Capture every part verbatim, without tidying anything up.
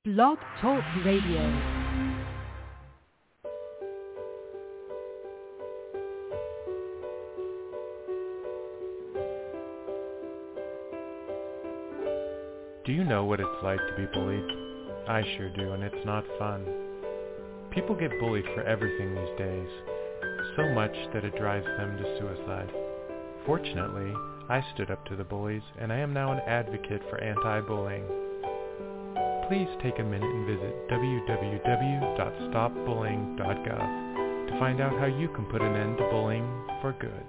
Blog Talk Radio. Do you know what it's like to be bullied? I sure do, and it's not fun. People get bullied for everything these days, so much that it drives them to suicide. Fortunately, I stood up to the bullies, and I am now an advocate for anti-bullying. Please take a minute and visit w w w dot stop bullying dot gov to find out how you can put an end to bullying for good.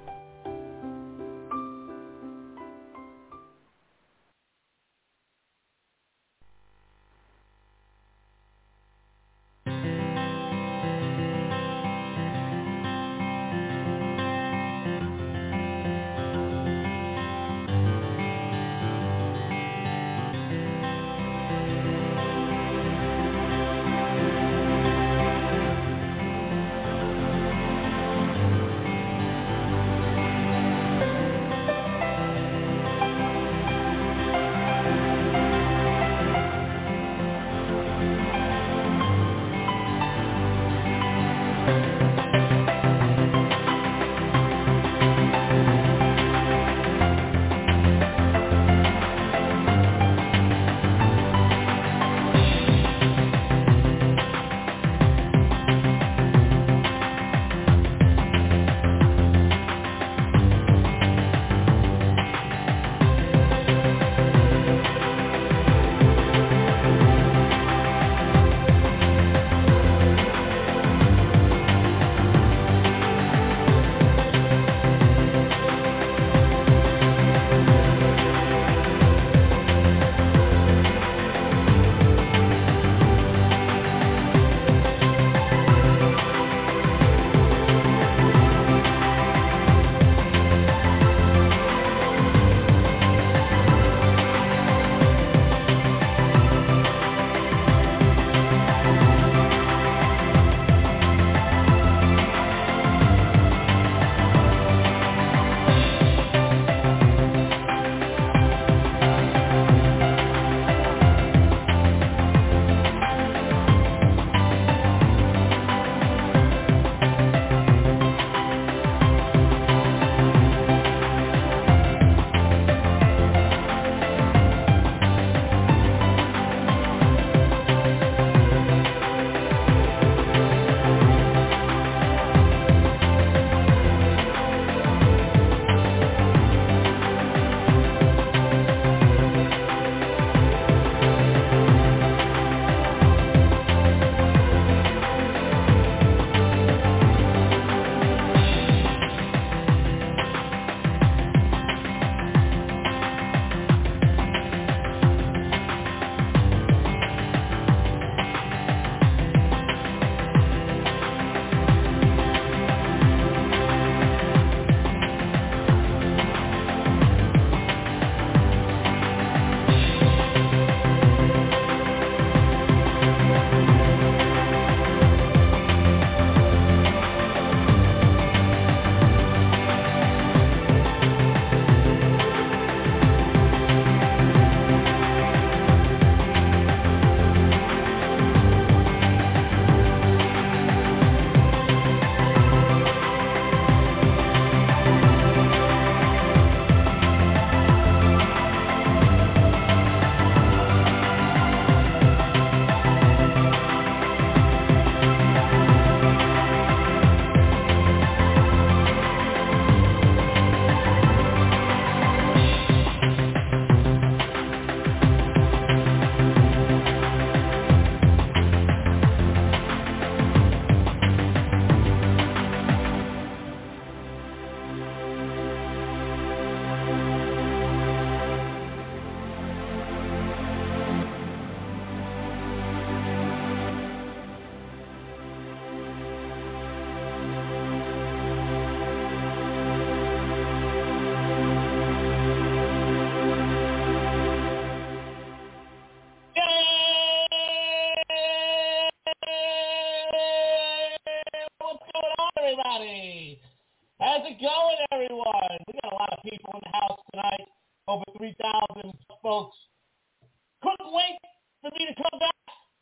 everybody. How's it going, everyone? We got a lot of people in the house tonight, over three thousand folks. Couldn't wait for me to come back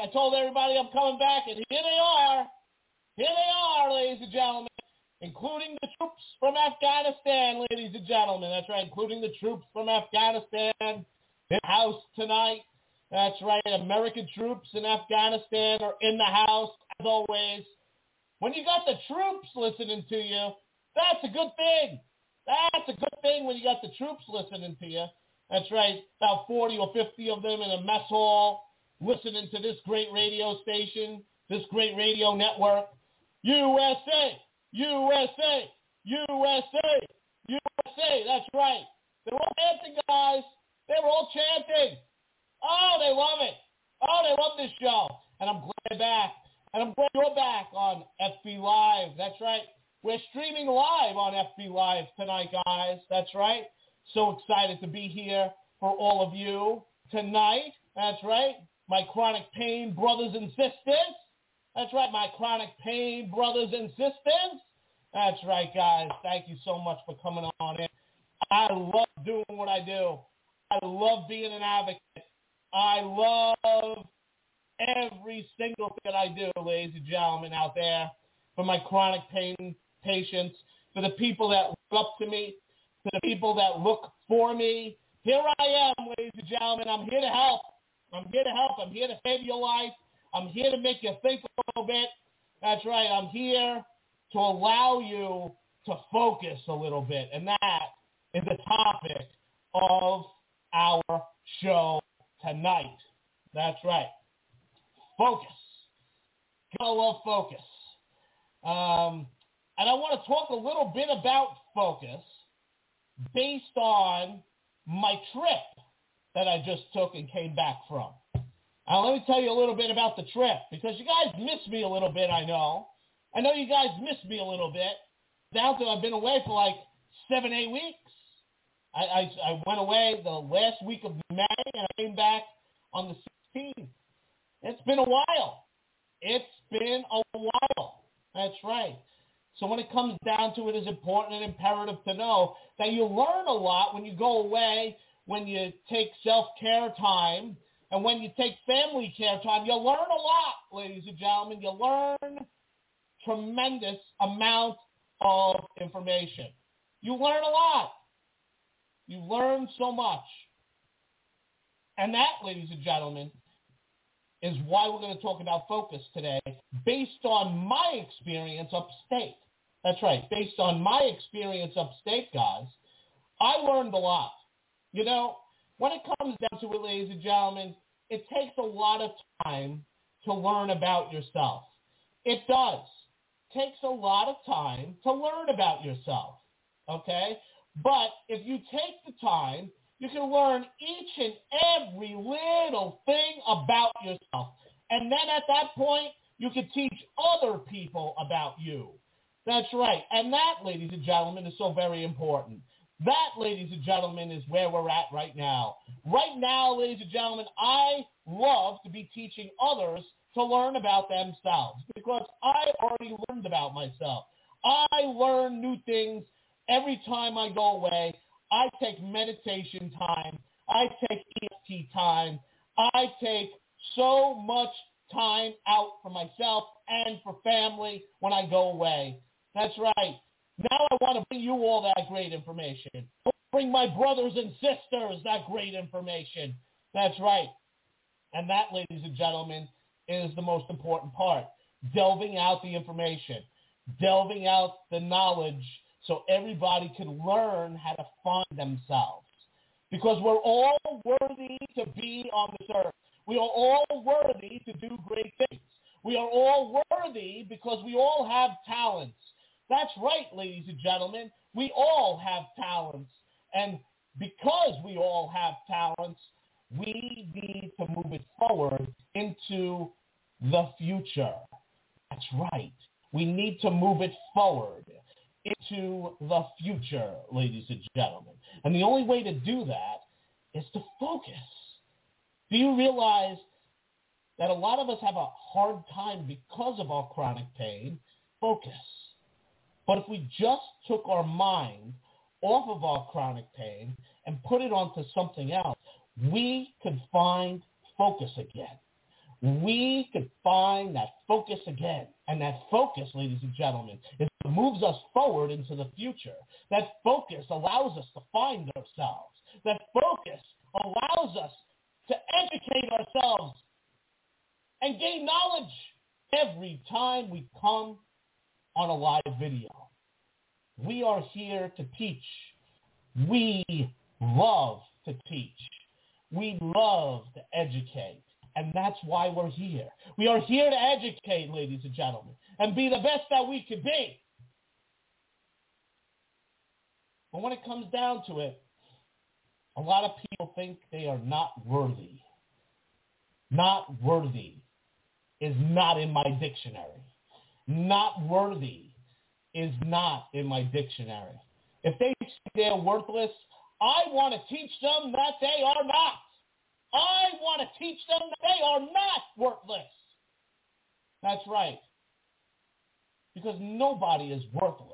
I told everybody I'm coming back, and here they are. Here they are, ladies and gentlemen, including the troops from Afghanistan, ladies and gentlemen. That's right, including the troops from Afghanistan in the house tonight. That's right, American troops in Afghanistan are in the house, as always. When you got the troops listening to you, that's a good thing. That's a good thing when you got the troops listening to you. That's right, about forty or fifty of them in a mess hall listening to this great radio station, this great radio network. U S A, U S A, U S A, U S A. That's right. They were all chanting, guys. They were all chanting. Oh, they love it. Oh, they love this show. And I'm glad they're back. And I'm glad you're back on F B Live. That's right. We're streaming live on F B Live tonight, guys. That's right. So excited to be here for all of you tonight. That's right. My chronic pain brothers and sisters. That's right, my chronic pain brothers and sisters. That's right, guys. Thank you so much for coming on in. I love doing what I do. I love being an advocate. I love every single thing that I do, ladies and gentlemen, out there, for my chronic pain patients, for the people that look up to me, to the people that look for me. Here I am, ladies and gentlemen. I'm here to help. I'm here to help. I'm here to save your life. I'm here to make you think a little bit. That's right. I'm here to allow you to focus a little bit. And that is the topic of our show tonight. That's right. Focus. Gotta love focus. Um, and I want to talk a little bit about focus based on my trip that I just took and came back from. Now, let me tell you a little bit about the trip, because you guys miss me a little bit, I know. I know you guys miss me a little bit. Down to I've been away for like seven, eight weeks. I, I, I went away the last week of May, and I came back on the sixteenth. It's been a while. It's been a while. That's right. So when it comes down to it, it's important and imperative to know that you learn a lot when you go away, when you take self-care time, and when you take family care time. You learn a lot, ladies and gentlemen. You learn tremendous amount of information. You learn a lot. You learn so much. And that, ladies and gentlemen, is why we're going to talk about focus today, based on my experience upstate. That's right. Based on my experience upstate, guys, I learned a lot. You know, when it comes down to it, ladies and gentlemen, it takes a lot of time to learn about yourself. It does. It takes a lot of time to learn about yourself, okay? But if you take the time, you can learn each and every little thing about yourself. And then at that point, you can teach other people about you. That's right. And that, ladies and gentlemen, is so very important. That, ladies and gentlemen, is where we're at right now. Right now, ladies and gentlemen, I love to be teaching others to learn about themselves, because I already learned about myself. I learn new things every time I go away. I take meditation time. I take E F T time. I take so much time out for myself and for family when I go away. That's right. Now I want to bring you all that great information. Bring my brothers and sisters that great information. That's right. And that, ladies and gentlemen, is the most important part. Delving out the information. Delving out the knowledge so everybody can learn how to find themselves. Because we're all worthy to be on this earth. We are all worthy to do great things. We are all worthy because we all have talents. That's right, ladies and gentlemen. We all have talents. And because we all have talents, we need to move it forward into the future. That's right. We need to move it forward into the future, ladies and gentlemen. And the only way to do that is to focus. Do you realize that a lot of us have a hard time because of our chronic pain? Focus. But if we just took our mind off of our chronic pain and put it onto something else, we could find focus again. we could find that focus again. And that focus, ladies and gentlemen, is what moves us forward into the future. That focus allows us to find ourselves. That focus allows us to educate ourselves and gain knowledge every time we come on a live video. We are here to teach. We love to teach. We love to educate. And that's why we're here. We are here to educate, ladies and gentlemen, and be the best that we could be. But when it comes down to it, a lot of people think they are not worthy. Not worthy is not in my dictionary. Not worthy is not in my dictionary. If they think they're worthless, I want to teach them that they are not. I want to teach them that they are not worthless. That's right. Because nobody is worthless.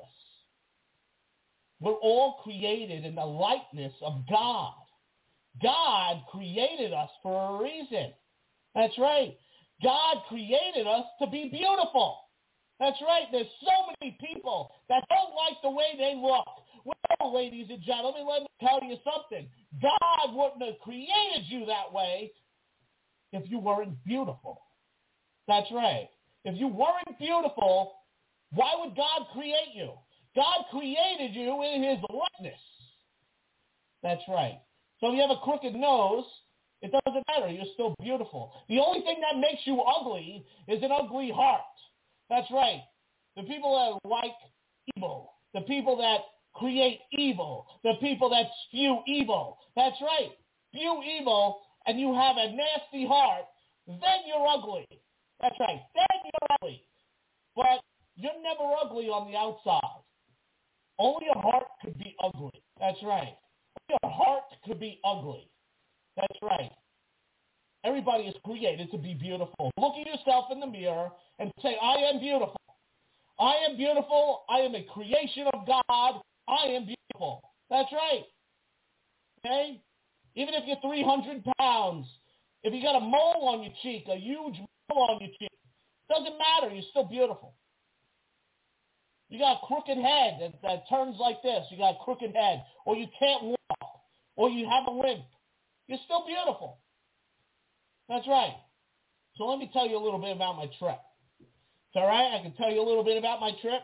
We're all created in the likeness of God. God created us for a reason. That's right. God created us to be beautiful. That's right. There's so many people that don't like the way they look. Well, ladies and gentlemen, let me tell you something. God wouldn't have created you that way if you weren't beautiful. That's right. If you weren't beautiful, why would God create you? God created you in his likeness. That's right. So if you have a crooked nose, it doesn't matter. You're still beautiful. The only thing that makes you ugly is an ugly heart. That's right. The people that like evil, the people that create evil, the people that spew evil. That's right. Spew evil and you have a nasty heart, then you're ugly. That's right. Then you're ugly. But you're never ugly on the outside. Only a heart could be ugly. That's right. Only a heart could be ugly. That's right. Everybody is created to be beautiful. Look at yourself in the mirror and say, I am beautiful. I am beautiful. I am a creation of God. I am beautiful. That's right. Okay? Even if you're three hundred pounds, if you got a mole on your cheek, a huge mole on your cheek, doesn't matter. You're still beautiful. You got a crooked head that, that turns like this. You got a crooked head. Or you can't walk. Or you have a limp. You're still beautiful. That's right. So let me tell you a little bit about my trip. It's all right? I can tell you a little bit about my trip.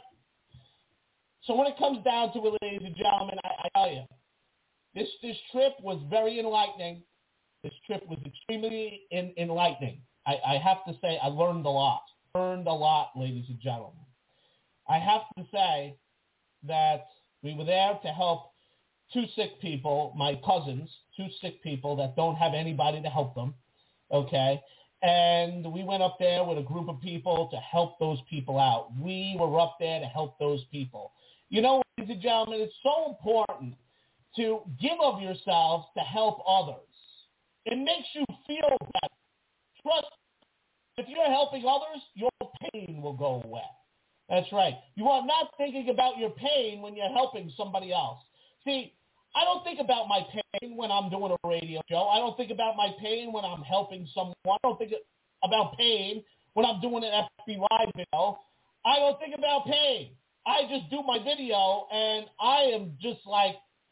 So when it comes down to it, ladies and gentlemen, I, I tell you, this, this trip was very enlightening. This trip was extremely in, enlightening. I, I have to say I learned a lot. Learned a lot, ladies and gentlemen. I have to say that we were there to help two sick people, my cousins, two sick people that don't have anybody to help them, okay? And we went up there with a group of people to help those people out. We were up there to help those people. You know, ladies and gentlemen, it's so important to give of yourselves to help others. It makes you feel better. Trust, if you're helping others, your pain will go away. That's right. You are not thinking about your pain when you're helping somebody else. See, I don't think about my pain when I'm doing a radio show. I don't think about my pain when I'm helping someone. I don't think about pain when I'm doing an F B Live video. I don't think about pain. I just do my video, and I am just like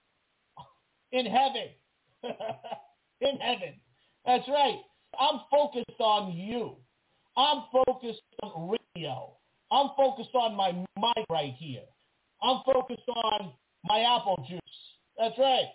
in heaven. In heaven. That's right. I'm focused on you. I'm focused on radio. I'm focused on my mic right here. I'm focused on my apple juice. That's right.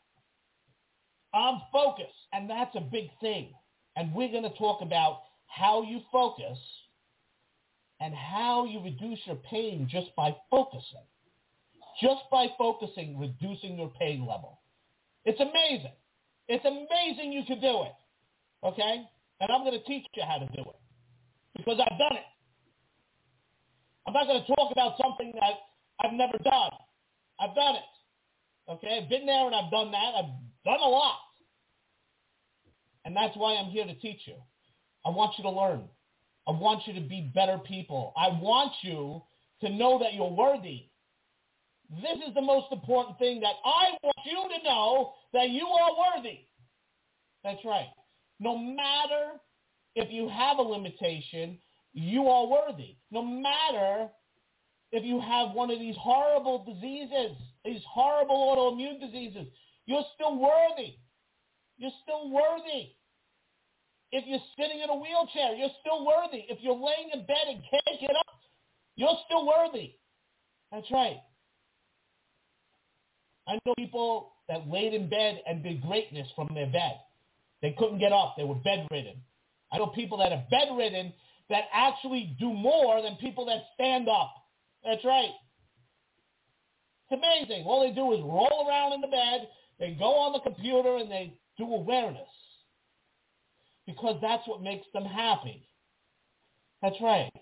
I'm focused, and that's a big thing. And we're going to talk about how you focus and how you reduce your pain just by focusing. Just by focusing, reducing your pain level. It's amazing. It's amazing you can do it. Okay? And I'm going to teach you how to do it because I've done it. I'm not going to talk about something that I've never done. I've done it. Okay? I've been there and I've done that. I've done a lot. And that's why I'm here to teach you. I want you to learn. I want you to be better people. I want you to know that you're worthy. This is the most important thing, that I want you to know that you are worthy. That's right. No matter if you have a limitation, you are worthy. No matter if you have one of these horrible diseases, these horrible autoimmune diseases, you're still worthy. You're still worthy. If you're sitting in a wheelchair, you're still worthy. If you're laying in bed and can't get up, you're still worthy. That's right. I know people that laid in bed and did greatness from their bed. They couldn't get up. They were bedridden. I know people that are bedridden that actually do more than people that stand up. That's right. It's amazing. All they do is roll around in the bed. They go on the computer and they do awareness because that's what makes them happy. That's right.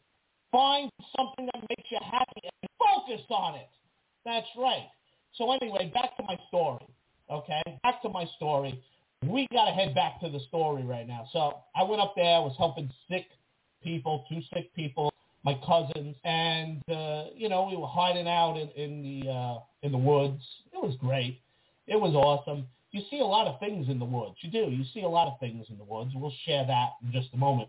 Find something that makes you happy and focus on it. That's right. So anyway, back to my story, okay? Back to my story. We got to head back to the story right now. So I went up there. I was helping sick people, two sick people, my cousins, and, uh, you know, we were hiding out in, in the uh, in the woods. It was great. It was awesome. You see a lot of things in the woods. You do. You see a lot of things in the woods. We'll share that in just a moment.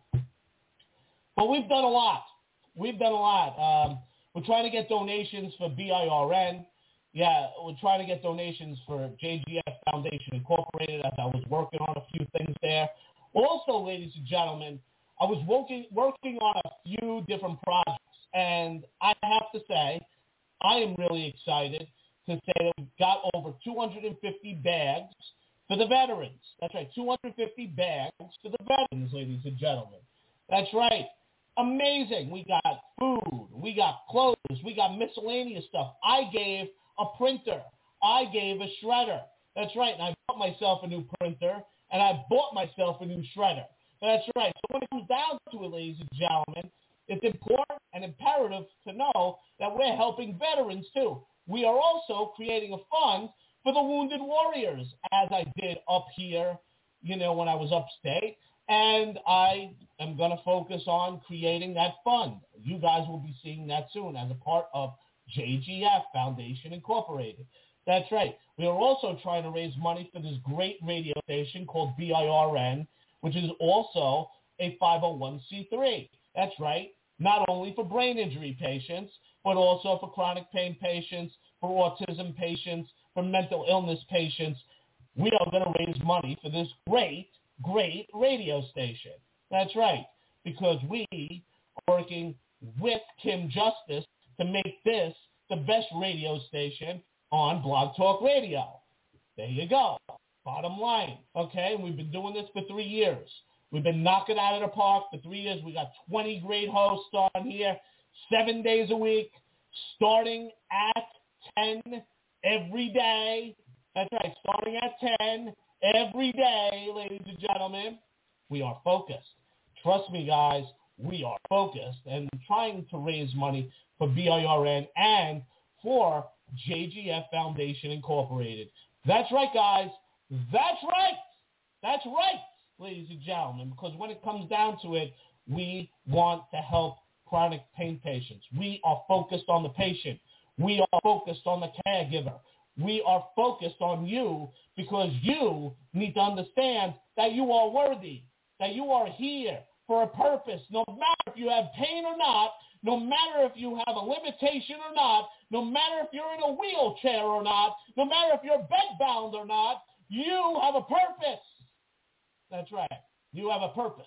But we've done a lot. We've done a lot. Um, we're trying to get donations for B I R N. Yeah, we're trying to get donations for J G F Foundation Incorporated as I was working on a few things there. Also, ladies and gentlemen, I was working, working on a few different projects, and I have to say, I am really excited to say that we've got over two hundred fifty bags for the veterans. That's right, two hundred fifty bags for the veterans, ladies and gentlemen. That's right. Amazing. We got food. We got clothes. We got miscellaneous stuff. I gave a printer. I gave a shredder. That's right. And I bought myself a new printer, and I bought myself a new shredder. That's right. So when it comes down to it, ladies and gentlemen, it's important and imperative to know that we're helping veterans, too. We are also creating a fund for the wounded warriors, as I did up here, you know, when I was upstate. And I am going to focus on creating that fund. You guys will be seeing that soon as a part of J G F Foundation Incorporated. That's right. We are also trying to raise money for this great radio station called B I R N, which is also a five oh one c three. That's right. Not only for brain injury patients, but also for chronic pain patients, for autism patients, for mental illness patients. We are going to raise money for this great, great radio station. That's right. Because we are working with Kim Justice to make this the best radio station on Blog Talk Radio. There you go. Bottom line. Okay, and we've been doing this for three years. We've been knocking out of the park for three years. We got twenty great hosts on here, seven days a week, starting at ten every day. That's right, starting at ten every day, ladies and gentlemen. We are focused. Trust me, guys, we are focused and trying to raise money for B I R N and for J G F Foundation Incorporated. That's right, guys. That's right. That's right, ladies and gentlemen, because when it comes down to it, we want to help chronic pain patients. We are focused on the patient. We are focused on the caregiver. We are focused on you because you need to understand that you are worthy, that you are here for a purpose, no matter if you have pain or not, no matter if you have a limitation or not, no matter if you're in a wheelchair or not, no matter if you're bedbound or not, you have a purpose. That's right. You have a purpose.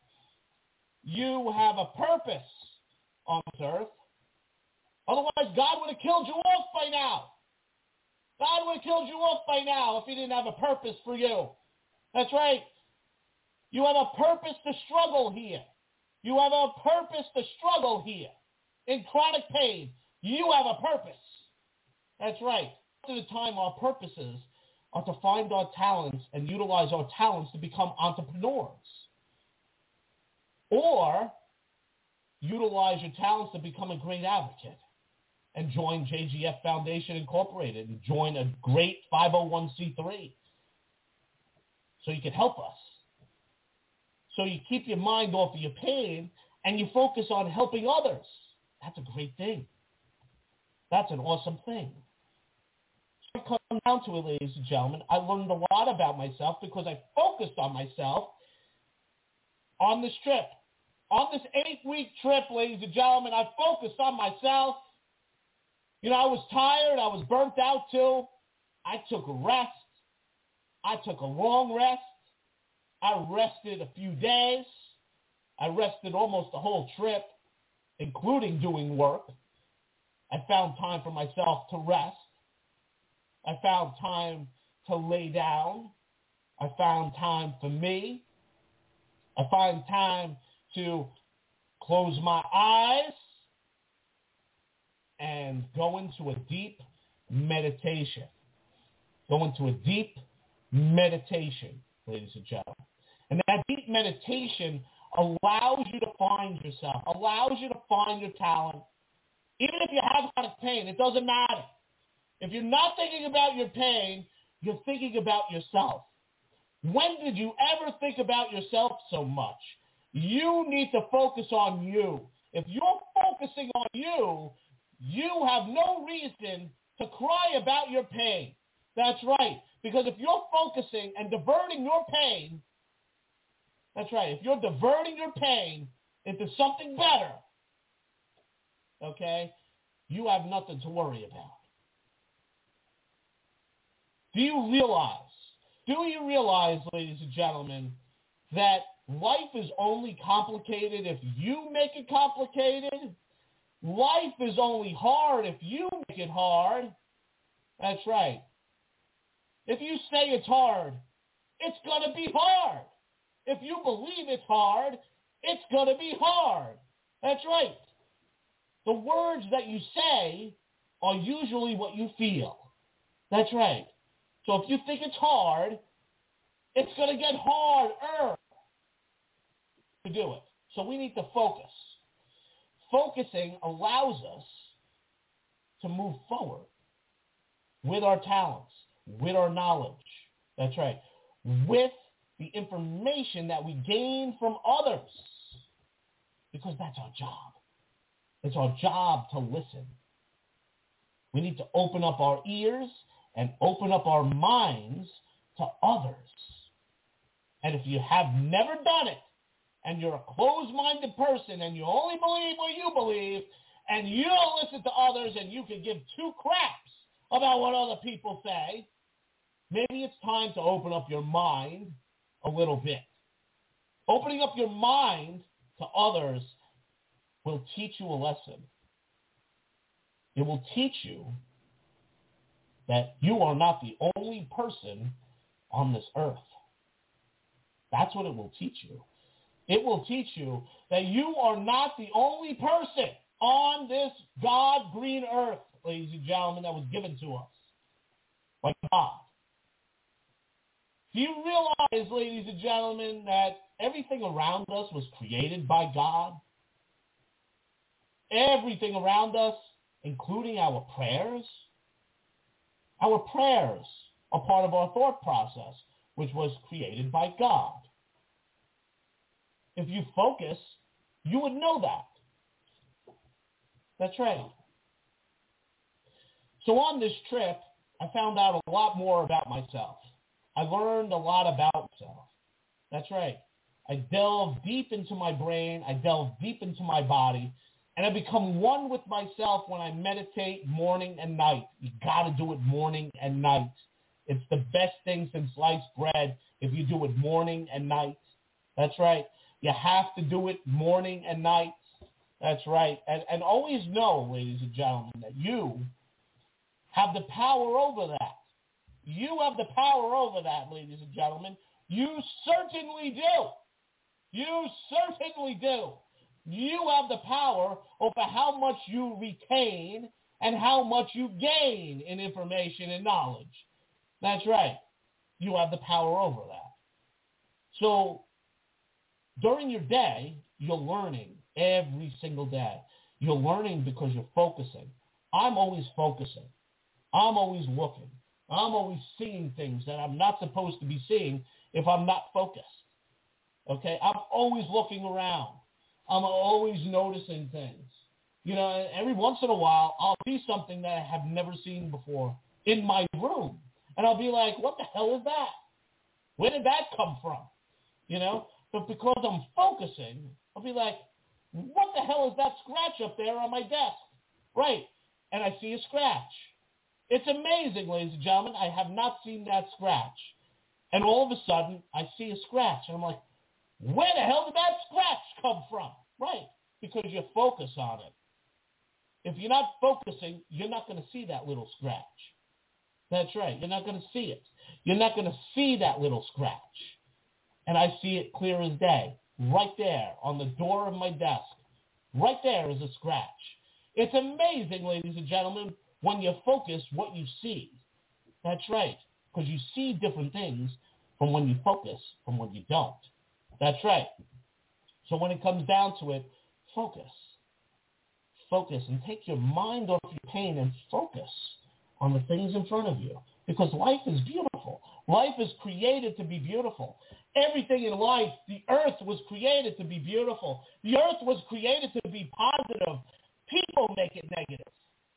You have a purpose on this earth. Otherwise, God would have killed you off by now. God would have killed you off by now if he didn't have a purpose for you. That's right. You have a purpose to struggle here. You have a purpose to struggle here. In chronic pain, you have a purpose. That's right. Most of the time, our purposes are to find our talents and utilize our talents to become entrepreneurs. Or utilize your talents to become a great advocate and join J G F Foundation Incorporated and join a great five oh one c three so you can help us. So you keep your mind off of your pain and you focus on helping others. That's a great thing. That's an awesome thing. So I come down to it, ladies and gentlemen, I learned a lot about myself because I focused on myself on this trip. On this eight-week trip, ladies and gentlemen, I focused on myself. You know, I was tired. I was burnt out, too. I took a rest. I took a long rest. I rested a few days. I rested almost the whole trip, including doing work. I found time for myself to rest. I found time to lay down. I found time for me. I find time to close my eyes and go into a deep meditation. Go into a deep meditation, ladies and gentlemen. And that deep meditation allows you to find yourself, allows you to find your talent. Even if you have chronic pain, it doesn't matter. If you're not thinking about your pain, you're thinking about yourself. When did you ever think about yourself so much? You need to focus on you. If you're focusing on you, you have no reason to cry about your pain. That's right. Because if you're focusing and diverting your pain, that's right, if you're diverting your pain into something better, okay, you have nothing to worry about. Do you realize, do you realize, ladies and gentlemen, that life is only complicated if you make it complicated? Life is only hard if you make it hard. That's right. If you say it's hard, it's going to be hard. If you believe it's hard, it's going to be hard. That's right. The words that you say are usually what you feel. That's right. So if you think it's hard, it's going to get harder to do it. So we need to focus. Focusing allows us to move forward with our talents, with our knowledge. That's right. With the information that we gain from others. Because that's our job. It's our job to listen. We need to open up our ears and open up our minds to others. And if you have never done it, and you're a closed-minded person, and you only believe what you believe, and you don't listen to others, and you can give two craps about what other people say, maybe it's time to open up your mind a little bit. Opening up your mind to others will teach you a lesson. It will teach you that you are not the only person on this earth. That's what it will teach you. It will teach you that you are not the only person on this God-green earth, ladies and gentlemen, that was given to us by God. Do you realize, ladies and gentlemen, that everything around us was created by God? Everything around us, including our prayers. Our prayers are part of our thought process, which was created by God. If you focus, you would know that. That's right. So on this trip, I found out a lot more about myself. I learned a lot about myself. That's right. I delved deep into my brain. I delved deep into my body. And I become one with myself when I meditate morning and night. You got to do it morning and night. It's the best thing since sliced bread if you do it morning and night. That's right. You have to do it morning and night. That's right. And, and always know, ladies and gentlemen, that you have the power over that. You have the power over that, ladies and gentlemen. You certainly do. You certainly do. You have the power over how much you retain and how much you gain in information and knowledge. That's right. You have the power over that. So during your day, you're learning every single day. You're learning because you're focusing. I'm always focusing. I'm always looking. I'm always seeing things that I'm not supposed to be seeing if I'm not focused. Okay? I'm always looking around. I'm always noticing things. You know, every once in a while, I'll see something that I have never seen before in my room. And I'll be like, what the hell is that? Where did that come from? You know? But because I'm focusing, I'll be like, what the hell is that scratch up there on my desk? Right. And I see a scratch. It's amazing, ladies and gentlemen. I have not seen that scratch. And all of a sudden, I see a scratch. And I'm like, where the hell did that scratch come from? Right. Because you focus on it. If you're not focusing, you're not going to see that little scratch. That's right. You're not going to see it. You're not going to see that little scratch. And I see it clear as day. Right there on the door of my desk. Right there is a scratch. It's amazing, ladies and gentlemen, when you focus what you see. That's right. Because you see different things from when you focus from when you don't. That's right. So when it comes down to it, focus. Focus and take your mind off your pain and focus on the things in front of you. Because life is beautiful. Life is created to be beautiful. Everything in life, the earth was created to be beautiful. The earth was created to be positive. People make it negative.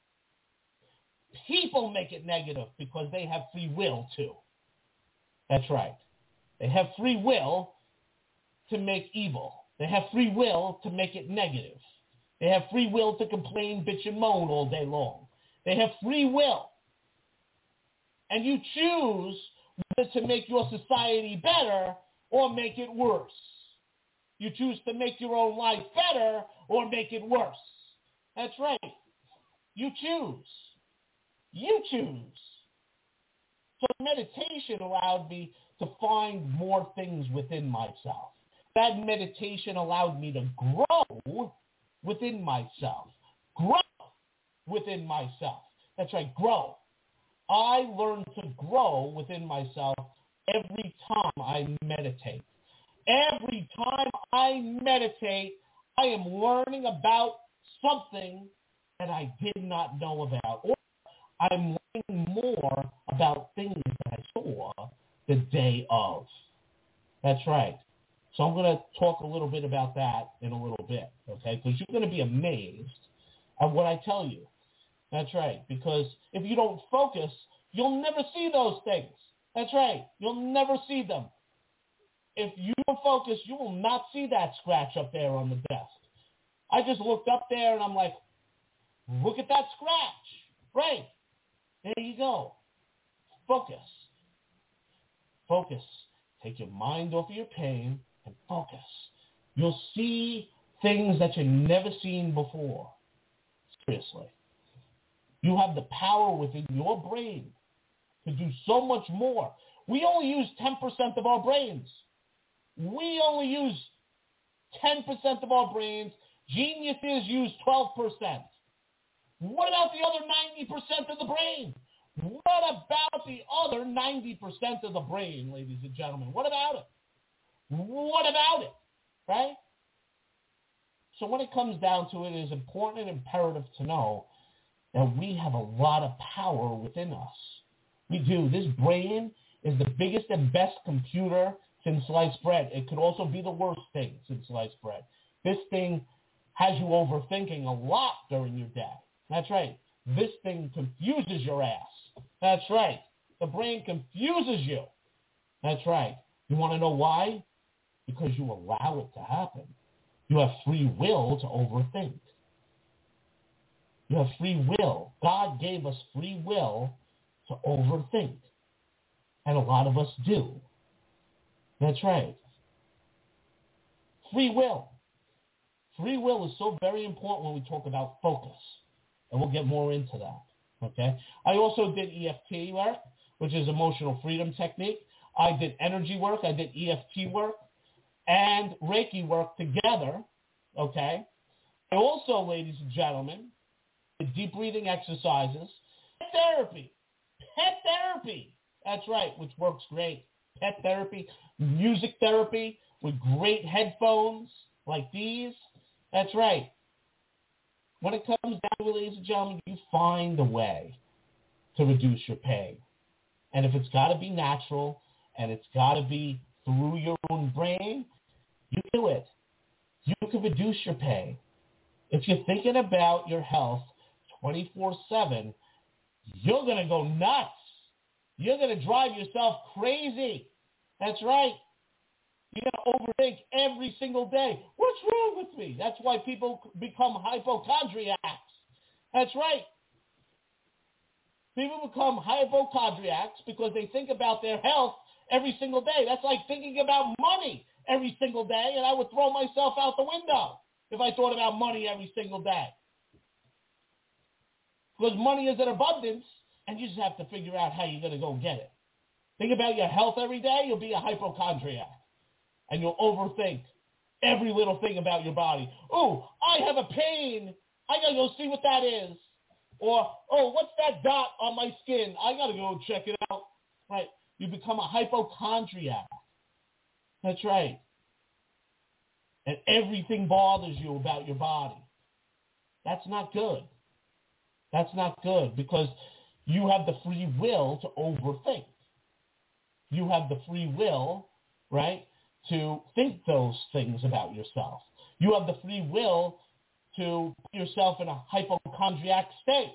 People make it negative because they have free will too. That's right. They have free will to make evil. They have free will to make it negative. They have free will to complain, bitch, and moan all day long. They have free will. And you choose whether to make your society better or make it worse. You choose to make your own life better or make it worse. That's right. You choose. You choose. So meditation allowed me to find more things within myself. That meditation allowed me to grow within myself. Grow within myself. That's right, grow. I learn to grow within myself every time I meditate. Every time I meditate, I am learning about something that I did not know about. Or I'm learning more about things that I saw the day of. That's right. So I'm going to talk a little bit about that in a little bit, okay? Because you're going to be amazed at what I tell you. That's right. Because if you don't focus, you'll never see those things. That's right. You'll never see them. If you don't focus, you will not see that scratch up there on the desk. I just looked up there and I'm like, look at that scratch. Right. There you go. Focus. Focus. Take your mind off of your pain and focus. You'll see things that you've never seen before. Seriously. You have the power within your brain to do so much more. We only use ten percent of our brains. We only use ten percent of our brains. Geniuses use twelve percent. What about the other ninety percent of the brain? What about the other ninety percent of the brain, ladies and gentlemen? What about it? What about it? Right? So when it comes down to it, it is important and imperative to know that we have a lot of power within us. We do. This brain is the biggest and best computer since sliced bread. It could also be the worst thing since sliced bread. This thing has you overthinking a lot during your day. That's right. This thing confuses your ass. That's right. The brain confuses you. That's right. You want to know why? Because you allow it to happen. You have free will to overthink. You have free will. God gave us free will to overthink. And a lot of us do. That's right. Free will. Free will is so very important when we talk about focus. And we'll get more into that. Okay? I also did E F T work, which is emotional freedom technique. I did energy work. I did E F T work and Reiki work together. Okay? I also, ladies and gentlemen, did deep breathing exercises. Pet therapy. Pet therapy. That's right, which works great. Pet therapy, music therapy with great headphones like these. That's right. When it comes down to it, ladies and gentlemen, you find a way to reduce your pain. And if it's got to be natural and it's got to be through your own brain, you do it. You can reduce your pain. If you're thinking about your health twenty-four seven, you're going to go nuts. You're going to drive yourself crazy. That's right. You're going to overthink every single day. What's wrong with me? That's why people become hypochondriacs. That's right. People become hypochondriacs because they think about their health every single day. That's like thinking about money every single day, and I would throw myself out the window if I thought about money every single day. Because money is in abundance, and you just have to figure out how you're going to go get it. Think about your health every day, you'll be a hypochondriac. And you'll overthink every little thing about your body. Oh, I have a pain. I got to go see what that is. Or, oh, what's that dot on my skin? I got to go check it out. Right? You become a hypochondriac. That's right. And everything bothers you about your body. That's not good. That's not good because you have the free will to overthink. You have the free will, right, to think those things about yourself. You have the free will to put yourself in a hypochondriac state.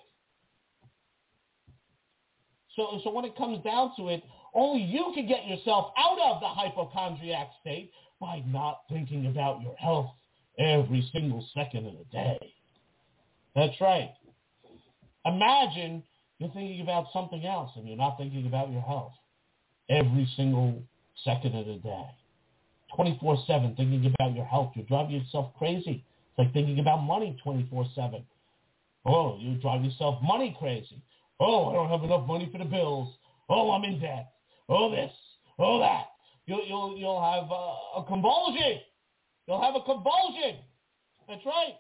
So, so when it comes down to it, only you can get yourself out of the hypochondriac state by not thinking about your health every single second of the day. That's right. Imagine you're thinking about something else and you're not thinking about your health every single second of the day. twenty-four seven thinking about your health. You're driving yourself crazy. It's like thinking about money twenty-four seven. Oh, you drive yourself money crazy. Oh, I don't have enough money for the bills. Oh, I'm in debt. Oh, this. Oh, that. You'll, you'll, you'll have a, a convulsion. You'll have a convulsion. That's right.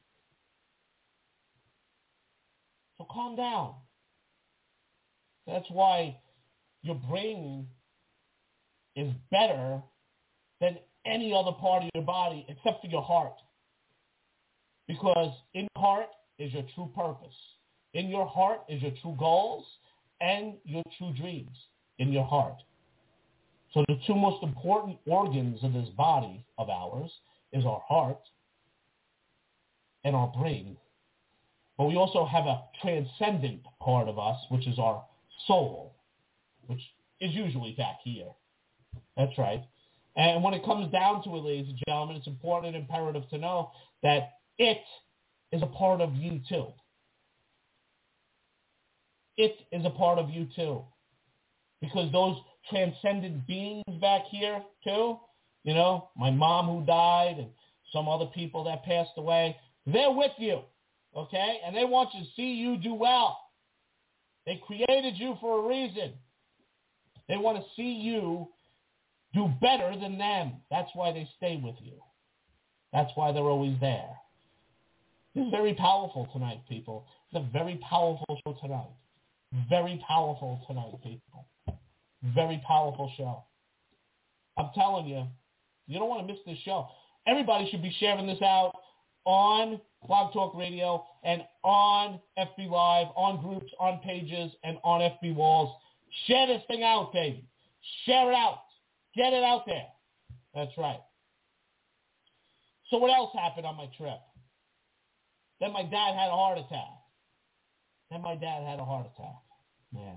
So calm down. That's why your brain is better than any other part of your body except for your heart. Because in your heart is your true purpose. In your heart is your true goals and your true dreams in your heart. So the two most important organs of this body of ours is our heart and our brain. But we also have a transcendent part of us, which is our soul, which is usually back here. That's right. And when it comes down to it, ladies and gentlemen, it's important and imperative to know that it is a part of you too. It is a part of you too. Because those transcendent beings back here too, you know, my mom who died and some other people that passed away, they're with you, okay? And they want to see you do well. They created you for a reason. They want to see you do better than them. That's why they stay with you. That's why they're always there. This is very powerful tonight, people. It's a very powerful show tonight. Very powerful tonight, people. Very powerful show. I'm telling you, you don't want to miss this show. Everybody should be sharing this out on Blog Talk Radio and on F B Live, on groups, on pages, and on F B walls. Share this thing out, baby. Share it out. Get it out there. That's right. So what else happened on my trip? Then my dad had a heart attack. Then my dad had a heart attack. Yeah.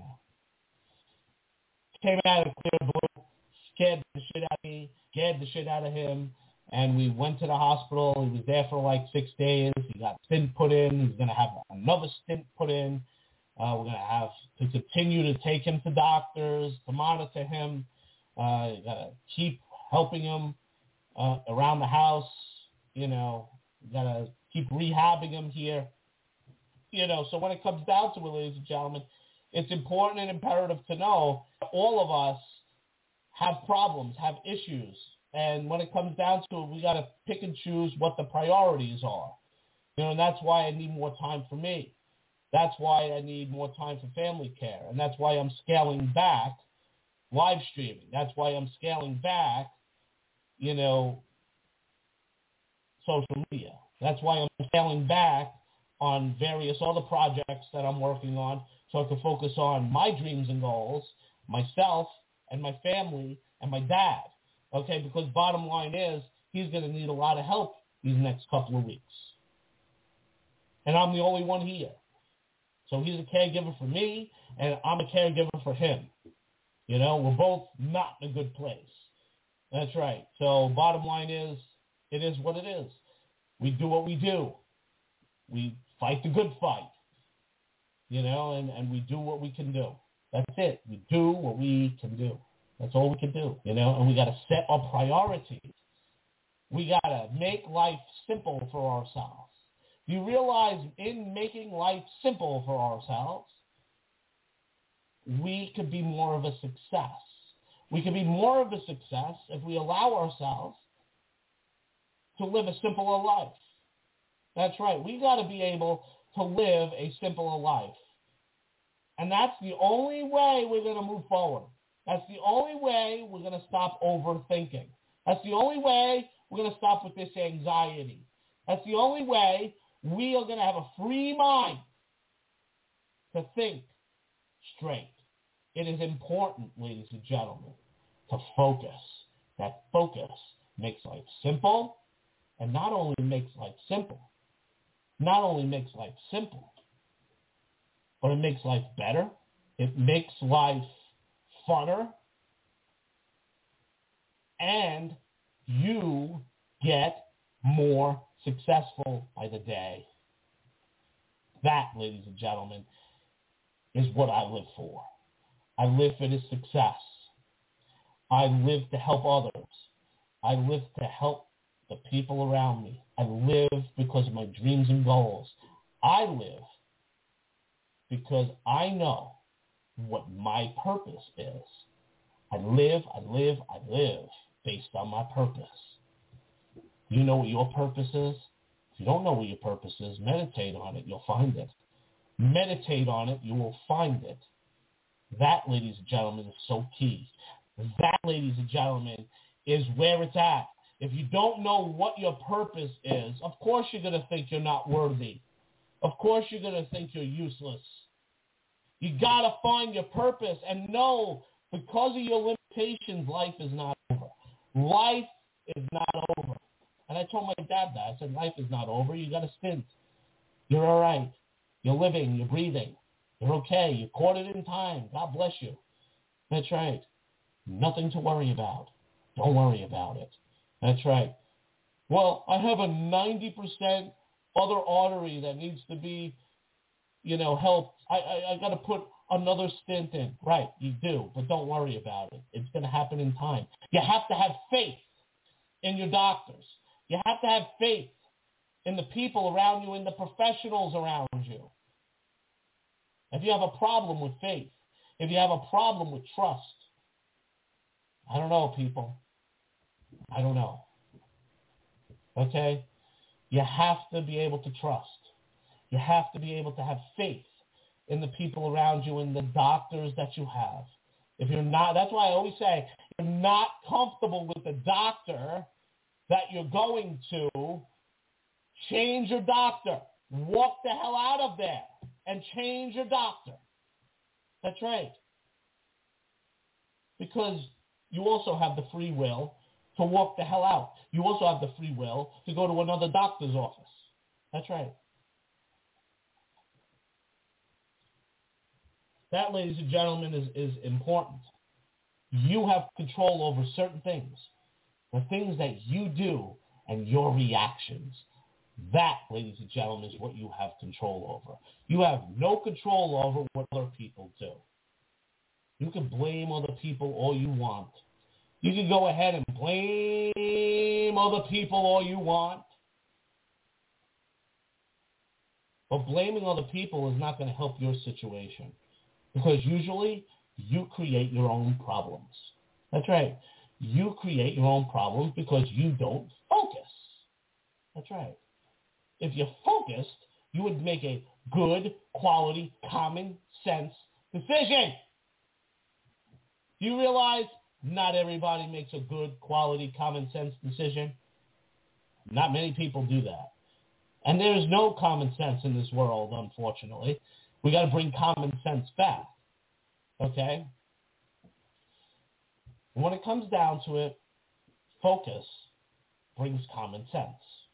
Came out of clear blue, scared the shit out of me, scared the shit out of him, and we went to the hospital. He was there for like six days. He got a stint put in. He's going to have another stint put in. Uh, we're going to have to continue to take him to doctors, to monitor him. Uh, you got to keep helping him uh, around the house. You know, you got to keep rehabbing him here. You know, so when it comes down to it, ladies and gentlemen, it's important and imperative to know that all of us have problems, have issues. And when it comes down to it, we got to pick and choose what the priorities are. You know, and that's why I need more time for me. That's why I need more time for family care. And that's why I'm scaling back live streaming. That's why I'm scaling back, you know, social media. That's why I'm scaling back on various other projects that I'm working on so I can focus on my dreams and goals, myself and my family and my dad. Okay, because bottom line is he's going to need a lot of help these next couple of weeks. And I'm the only one here. So he's a caregiver for me, and I'm a caregiver for him. You know, we're both not in a good place. That's right. So bottom line is, it is what it is. We do what we do. We fight the good fight, you know, and, and we do what we can do. That's it. We do what we can do. That's all we can do, you know, and we got to set our priorities. We got to make life simple for ourselves. Do you realize in making life simple for ourselves, we could be more of a success? We can be more of a success if we allow ourselves to live a simpler life. That's right. We got to be able to live a simpler life. And that's the only way we're going to move forward. That's the only way we're going to stop overthinking. That's the only way we're going to stop with this anxiety. That's the only way we are going to have a free mind to think straight. It is important, ladies and gentlemen, to focus. That focus makes life simple, and not only makes life simple, not only makes life simple, but it makes life better. It makes life funner, and you get more successful by the day. That, ladies and gentlemen, is what I live for. I live for this success. I live to help others. I live to help the people around me. I live because of my dreams and goals. I live because I know what my purpose is. I live, I live, I live based on my purpose. You know what your purpose is? If you don't know what your purpose is, meditate on it. You'll find it. Meditate on it. You will find it. That, ladies and gentlemen, is so key. That, ladies and gentlemen, is where it's at. If you don't know what your purpose is, of course you're going to think you're not worthy. Of course you're going to think you're useless. You got to find your purpose and know because of your limitations, life is not over. Life is not over. And I told my dad that. I said, life is not over. You got a stint. You're all right. You're living. You're breathing. You're okay. You caught it in time. God bless you. That's right. Nothing to worry about. Don't worry about it. That's right. Well, I have a ninety percent other artery that needs to be, you know, helped. I, I, I got to put another stint in. Right, you do, but don't worry about it. It's going to happen in time. You have to have faith in your doctors. You have to have faith in the people around you, in the professionals around you. If you have a problem with faith, if you have a problem with trust, I don't know, people. I don't know. Okay? You have to be able to trust. You have to be able to have faith in the people around you, in the doctors that you have. If you're not, that's why I always say, if you're not comfortable with the doctor that you're going to, change your doctor. Walk the hell out of there and change your doctor. That's right. Because you also have the free will to walk the hell out. You also have the free will to go to another doctor's office. That's right. That, ladies and gentlemen, is, is important. You have control over certain things. The things that you do and your reactions. That, ladies and gentlemen, is what you have control over. You have no control over what other people do. You can blame other people all you want. You can go ahead and blame other people all you want. But blaming other people is not going to help your situation. Because usually you create your own problems. That's right. You create your own problems because you don't focus. That's right. If you focused, you would make a good, quality, common sense decision. Do you realize not everybody makes a good, quality, common sense decision? Not many people do that. And there's no common sense in this world, unfortunately. We got to bring common sense back. Okay? When it comes down to it, focus brings common sense.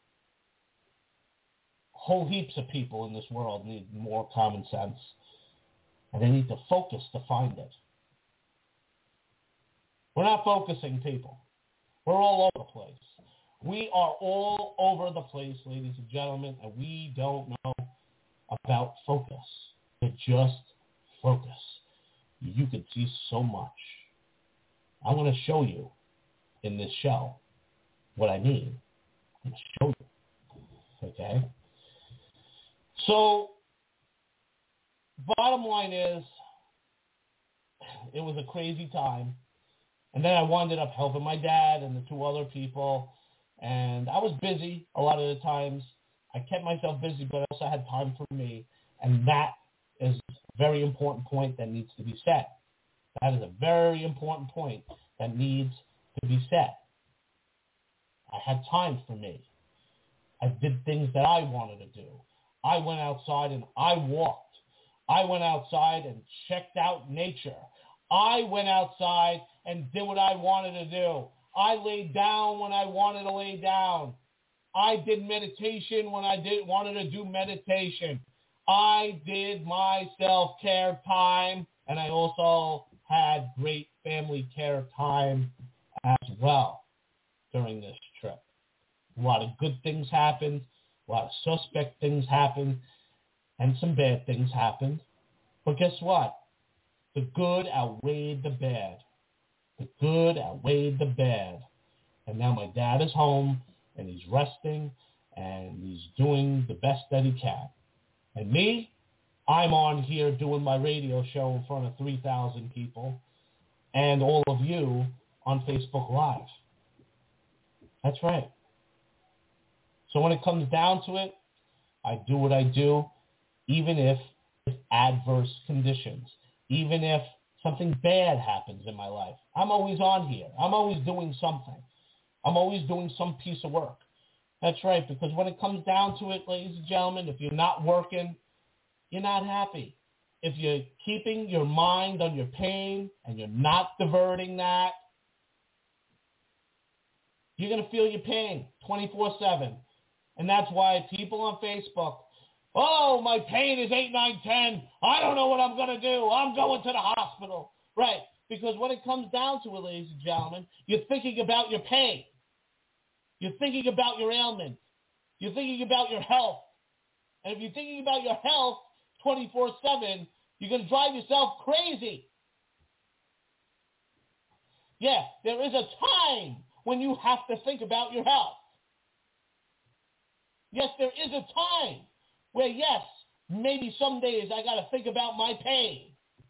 Whole heaps of people in this world need more common sense. And they need to focus to find it. We're not focusing, people. We're all over the place. We are all over the place, ladies and gentlemen, and we don't know about focus. But just focus. You can see so much. I'm going to show you in this show what I mean. I'm going to show you. Okay? So, bottom line is, it was a crazy time. And then I wound up helping my dad and the two other people. And I was busy a lot of the times. I kept myself busy, but I also had time for me. And that is a very important point that needs to be said. That is a very important point that needs to be said. I had time for me. I did things that I wanted to do. I went outside and I walked. I went outside and checked out nature. I went outside and did what I wanted to do. I laid down when I wanted to lay down. I did meditation when I did wanted to do meditation. I did my self-care time, and I also had great family care time as well during this trip. A lot of good things happened. A lot of suspect things happened. And some bad things happened. But guess what? The good outweighed the bad. The good outweighed the bad. And now my dad is home, and he's resting, and he's doing the best that he can. And me, I'm on here doing my radio show in front of three thousand people, and all of you on Facebook Live. That's right. So when it comes down to it, I do what I do, even if it's adverse conditions, even if something bad happens in my life. I'm always on here. I'm always doing something. I'm always doing some piece of work. That's right, because when it comes down to it, ladies and gentlemen, if you're not working, you're not happy. If you're keeping your mind on your pain and you're not diverting that, you're going to feel your pain twenty-four seven. And that's why people on Facebook, oh, my pain is eight, nine, ten. I don't know what I'm going to do. I'm going to the hospital. Right, because when it comes down to it, ladies and gentlemen, you're thinking about your pain. You're thinking about your ailment. You're thinking about your health. And if you're thinking about your health twenty-four seven, you're going to drive yourself crazy. Yeah, there is a time when you have to think about your health. Yes, there is a time where, yes, maybe some days I got to think about my pain.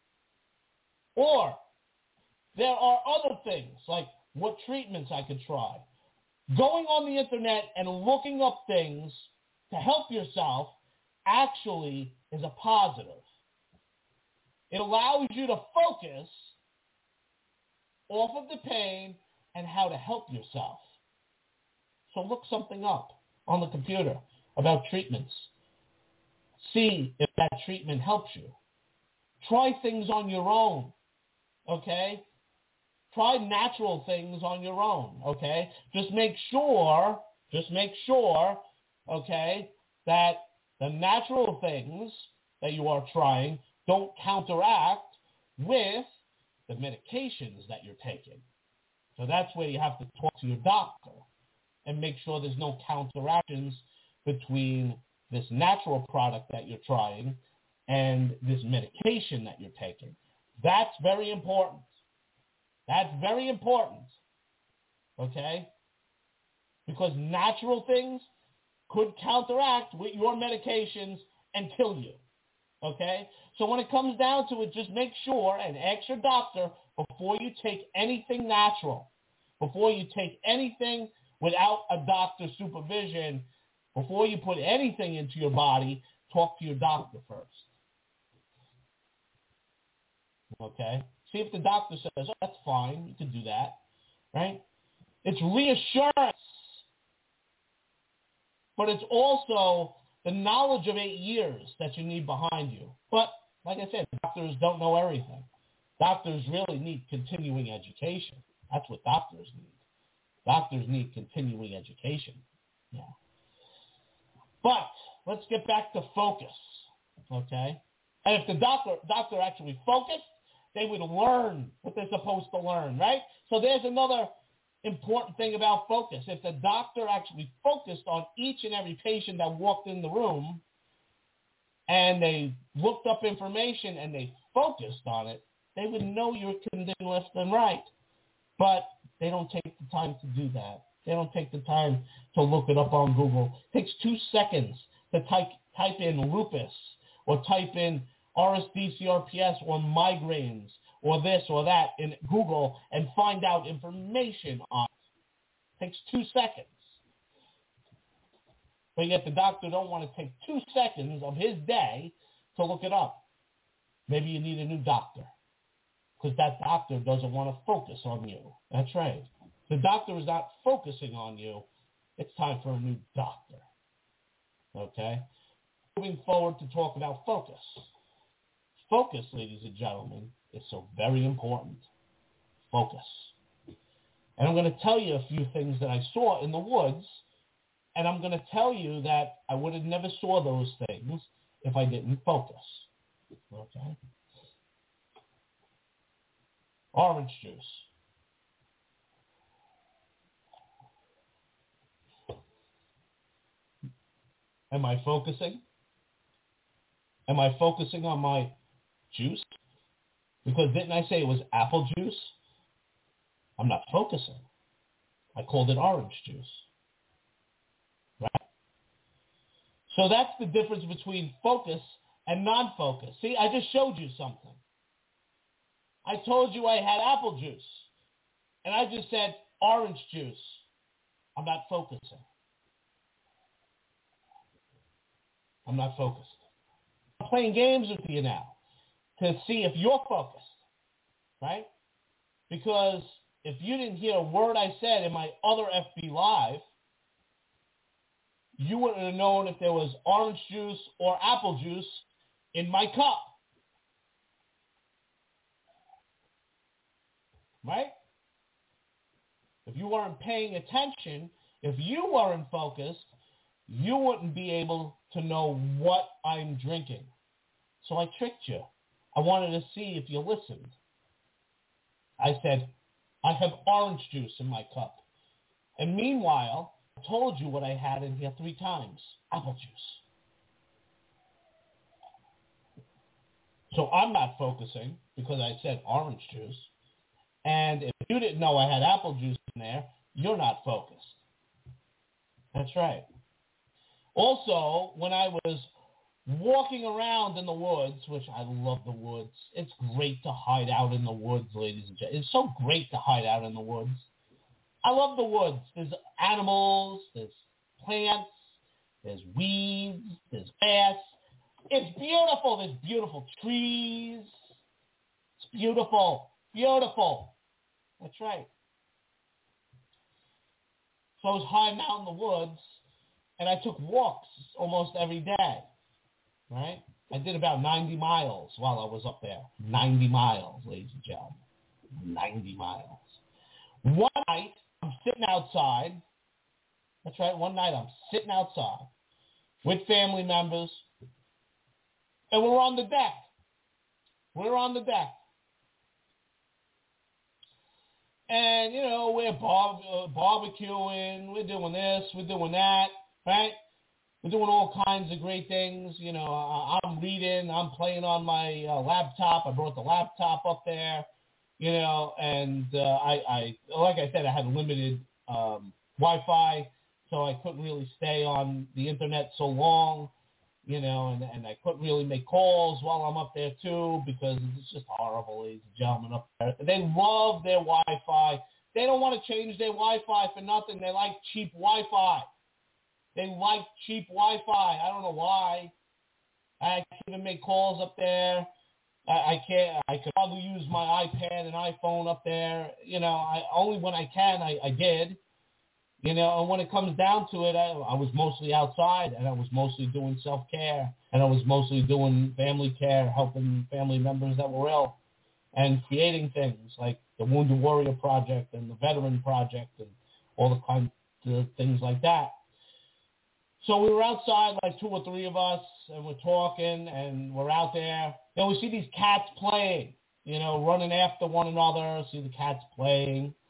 Or there are other things like what treatments I could try. Going on the internet and looking up things to help yourself actually is a positive. It allows you to focus off of the pain and how to help yourself. So look something up on the computer about treatments. See if that treatment helps you. Try things on your own, okay? Try natural things on your own, okay? Just make sure, just make sure, okay, that the natural things that you are trying don't counteract with the medications that you're taking. So that's where you have to talk to your doctor and make sure there's no counteractions between this natural product that you're trying and this medication that you're taking. That's very important. That's very important, okay? Because natural things could counteract with your medications and kill you, okay? So when it comes down to it, just make sure and ask your doctor before you take anything natural, before you take anything without a doctor's supervision, before you put anything into your body, talk to your doctor first, okay? See if the doctor says, oh, that's fine, you can do that, right? It's reassurance, but it's also the knowledge of eight years that you need behind you. But, like I said, doctors don't know everything. Doctors really need continuing education. That's what doctors need. Doctors need continuing education. Yeah. But let's get back to focus, okay? And if the doctor doctor actually focused, they would learn what they're supposed to learn, right? So there's another important thing about focus. If the doctor actually focused on each and every patient that walked in the room and they looked up information and they focused on it, they would know your condition left and right. But they don't take the time to do that. They don't take the time to look it up on Google. It takes two seconds to type type in lupus or type in R S D C R P S or migraines or this or that in Google and find out information on it. It takes two seconds. But yet the doctor don't want to take two seconds of his day to look it up. Maybe you need a new doctor because that doctor doesn't want to focus on you. That's right. The doctor is not focusing on you. It's time for a new doctor. Okay? Moving forward to talk about focus. Focus, ladies and gentlemen, is so very important. Focus. And I'm going to tell you a few things that I saw in the woods, and I'm going to tell you that I would have never saw those things if I didn't focus. Okay? Orange juice. Am I focusing? Am I focusing on my juice? Because didn't I say it was apple juice? I'm not focusing. I called it orange juice. Right? So that's the difference between focus and non-focus. See, I just showed you something. I told you I had apple juice. And I just said orange juice. I'm not focusing. I'm not focused. I'm playing games with you now to see if you're focused, right? Because if you didn't hear a word I said in my other F B Live, you wouldn't have known if there was orange juice or apple juice in my cup, right? If you weren't paying attention, if you weren't focused, you wouldn't be able to know what I'm drinking. So I tricked you. I wanted to see if you listened. I said, I have orange juice in my cup. And meanwhile, I told you what I had in here three times, apple juice. So I'm not focusing because I said orange juice. And if you didn't know I had apple juice in there, you're not focused. That's right. Also, when I was walking around in the woods, which I love the woods, it's great to hide out in the woods, ladies and gentlemen. It's so great to hide out in the woods. I love the woods. There's animals, there's plants, there's weeds, there's grass. It's beautiful. There's beautiful trees. It's beautiful. Beautiful. That's right. So I was hiding out in the woods, and I took walks almost every day, right? I did about ninety miles while I was up there. ninety miles, ladies and gentlemen. ninety miles. One night, I'm sitting outside. That's right, one night I'm sitting outside with family members, and we're on the deck. We're on the deck. And, you know, we're bar- uh, barbecuing, we're doing this, we're doing that, right? We're doing all kinds of great things. You know, I- I'm reading, I'm playing on my uh, laptop. I brought the laptop up there, you know, and uh, I, I, like I said, I had limited um, Wi-Fi, so I couldn't really stay on the internet so long, you know, and, and I couldn't really make calls while I'm up there, too, because it's just horrible, ladies and gentlemen, up there. They love their Wi-Fi. They don't want to change their Wi-Fi for nothing. They like cheap Wi-Fi. They like cheap Wi-Fi. I don't know why. I can't even make calls up there. I, I can't. I could probably use my iPad and iPhone up there. You know, I only when I can, I, I did. You know, and when it comes down to it, I, I was mostly outside, and I was mostly doing self-care, and I was mostly doing family care, helping family members that were ill, and creating things like the Wounded Warrior Project and the Veteran Project and all the kinds of things like that. So we were outside, like two or three of us, and we're talking, and we're out there. And we see these cats playing, you know, running after one another, see the cats playing.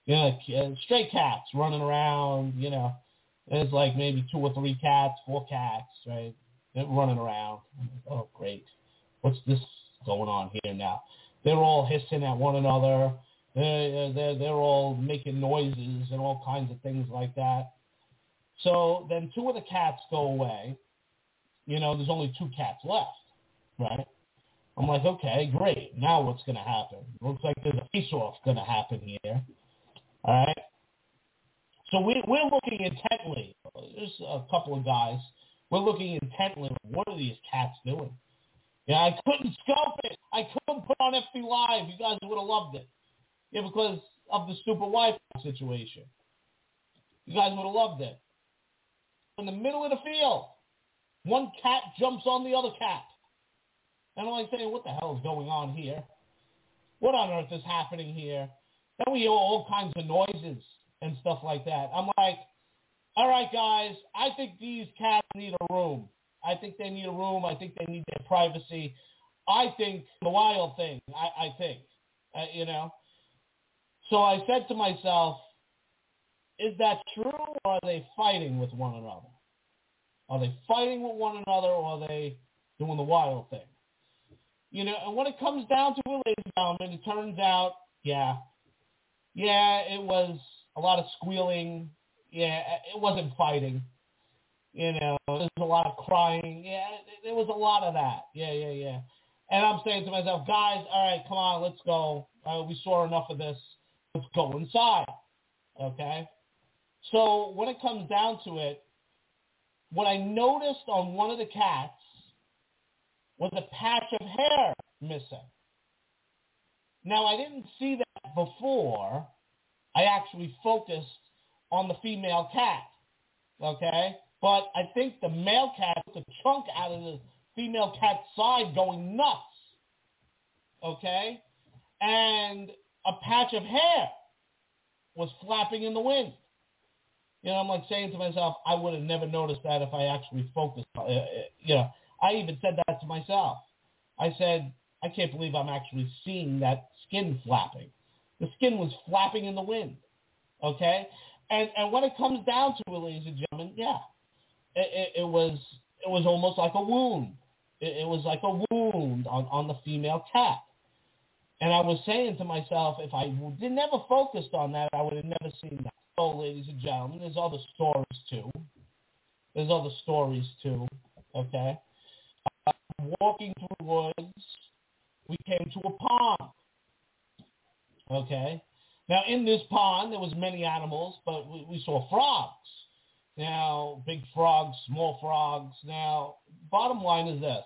you know, uh, stray cats running around, you know. There's like maybe two or three cats, four cats, right, they're running around. I'm like, oh, great. What's this going on here now? They're all hissing at one another. They're, they're, they're all making noises and all kinds of things like that. So then two of the cats go away. You know, there's only two cats left, right? I'm like, okay, great. Now what's going to happen? Looks like there's a face-off going to happen here. All right? So we, we're looking intently. There's a couple of guys. We're looking intently. What are these cats doing? Yeah, I couldn't scope it. I couldn't put on F B Live. You guys would have loved it. Yeah, because of the stupid Wi-Fi situation. You guys would have loved it. In the middle of the field, one cat jumps on the other cat. And I'm like saying, what the hell is going on here? What on earth is happening here? Then we hear all kinds of noises and stuff like that. I'm like, all right, guys, I think these cats need a room. I think they need a room. I think they need their privacy. I think the wild thing, I, I think, uh, you know. So I said to myself, is that true, or are they fighting with one another? Are they fighting with one another, or are they doing the wild thing? You know, and when it comes down to it, ladies and gentlemen, it turns out, yeah, yeah, it was a lot of squealing. Yeah, it wasn't fighting. You know, there was a lot of crying. Yeah, there was a lot of that. Yeah, yeah, yeah. And I'm saying to myself, guys, all right, come on, let's go. Uh, we saw enough of this. Let's go inside. Okay? So when it comes down to it, what I noticed on one of the cats was a patch of hair missing. Now, I didn't see that before. I actually focused on the female cat, okay? But I think the male cat took a chunk out of the female cat's side going nuts, okay? And a patch of hair was flapping in the wind. You know, I'm like saying to myself, I would have never noticed that if I actually focused. Uh, you know, I even said that to myself. I said, I can't believe I'm actually seeing that skin flapping. The skin was flapping in the wind, okay? And and when it comes down to it, ladies and gentlemen, yeah, it, it, it was it was almost like a wound. It, it was like a wound on, on the female cat. And I was saying to myself, if I did never focused on that, I would have never seen that. So, ladies and gentlemen, there's other stories too. There's other stories too, okay? Uh, walking through woods, we came to a pond, okay? Now, in this pond, there was many animals, but we, we saw frogs. Now, big frogs, small frogs. Now, bottom line is this.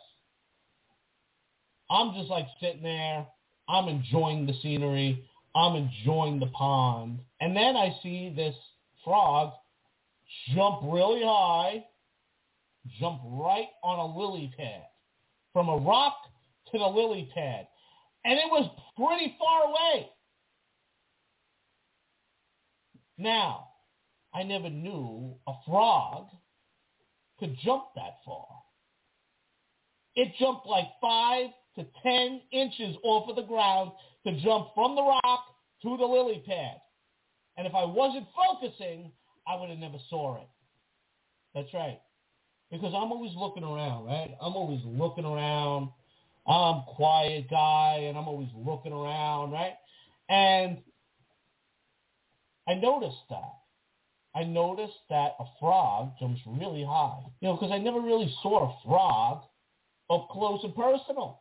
I'm just like sitting there. I'm enjoying the scenery. I'm enjoying the pond. And then I see this frog jump really high, jump right on a lily pad. From a rock to the lily pad. And it was pretty far away. Now, I never knew a frog could jump that far. It jumped like five to ten inches off of the ground to jump from the rock to the lily pad. And if I wasn't focusing, I would have never saw it. That's right. Because I'm always looking around, right? I'm always looking around. I'm a quiet guy, and I'm always looking around, right? And I noticed that. I noticed that a frog jumps really high. You know, because I never really saw a frog up close and personal.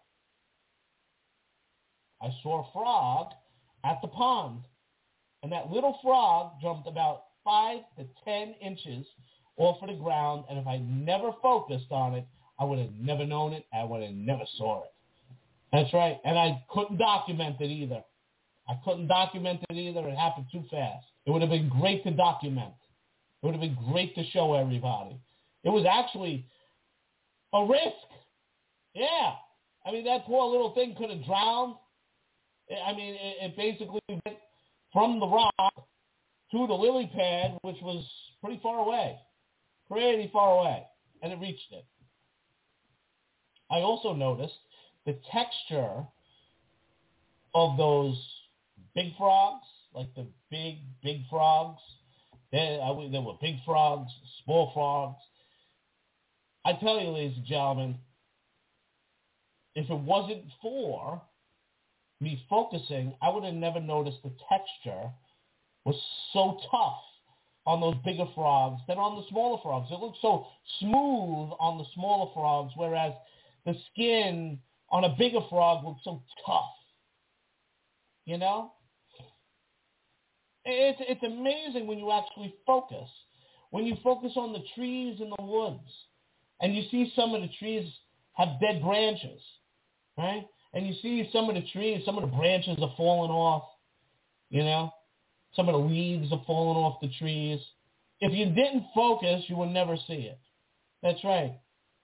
I saw a frog at the pond, and that little frog jumped about five to ten inches off of the ground, and if I never focused on it, I would have never known it. I would have never saw it. That's right. And I couldn't document it either. I couldn't document it either. It happened too fast. It would have been great to document. It would have been great to show everybody. It was actually a risk. Yeah. I mean, that poor little thing could have drowned. I mean, it, it basically went from the rock to the lily pad, which was pretty far away. Pretty far away. And it reached it. I also noticed the texture of those big frogs like the big, big frogs. There, there were big frogs, small frogs. I tell you, ladies and gentlemen, if it wasn't for me focusing, I would have never noticed the texture was so tough on those bigger frogs than on the smaller frogs. It looked so smooth on the smaller frogs, whereas the skin on a bigger frog looked so tough. You know? It's, it's amazing when you actually focus. When you focus on the trees in the woods, and you see some of the trees have dead branches, right? And you see some of the trees, some of the branches are falling off, you know? Some of the leaves are falling off the trees. If you didn't focus, you would never see it. That's right.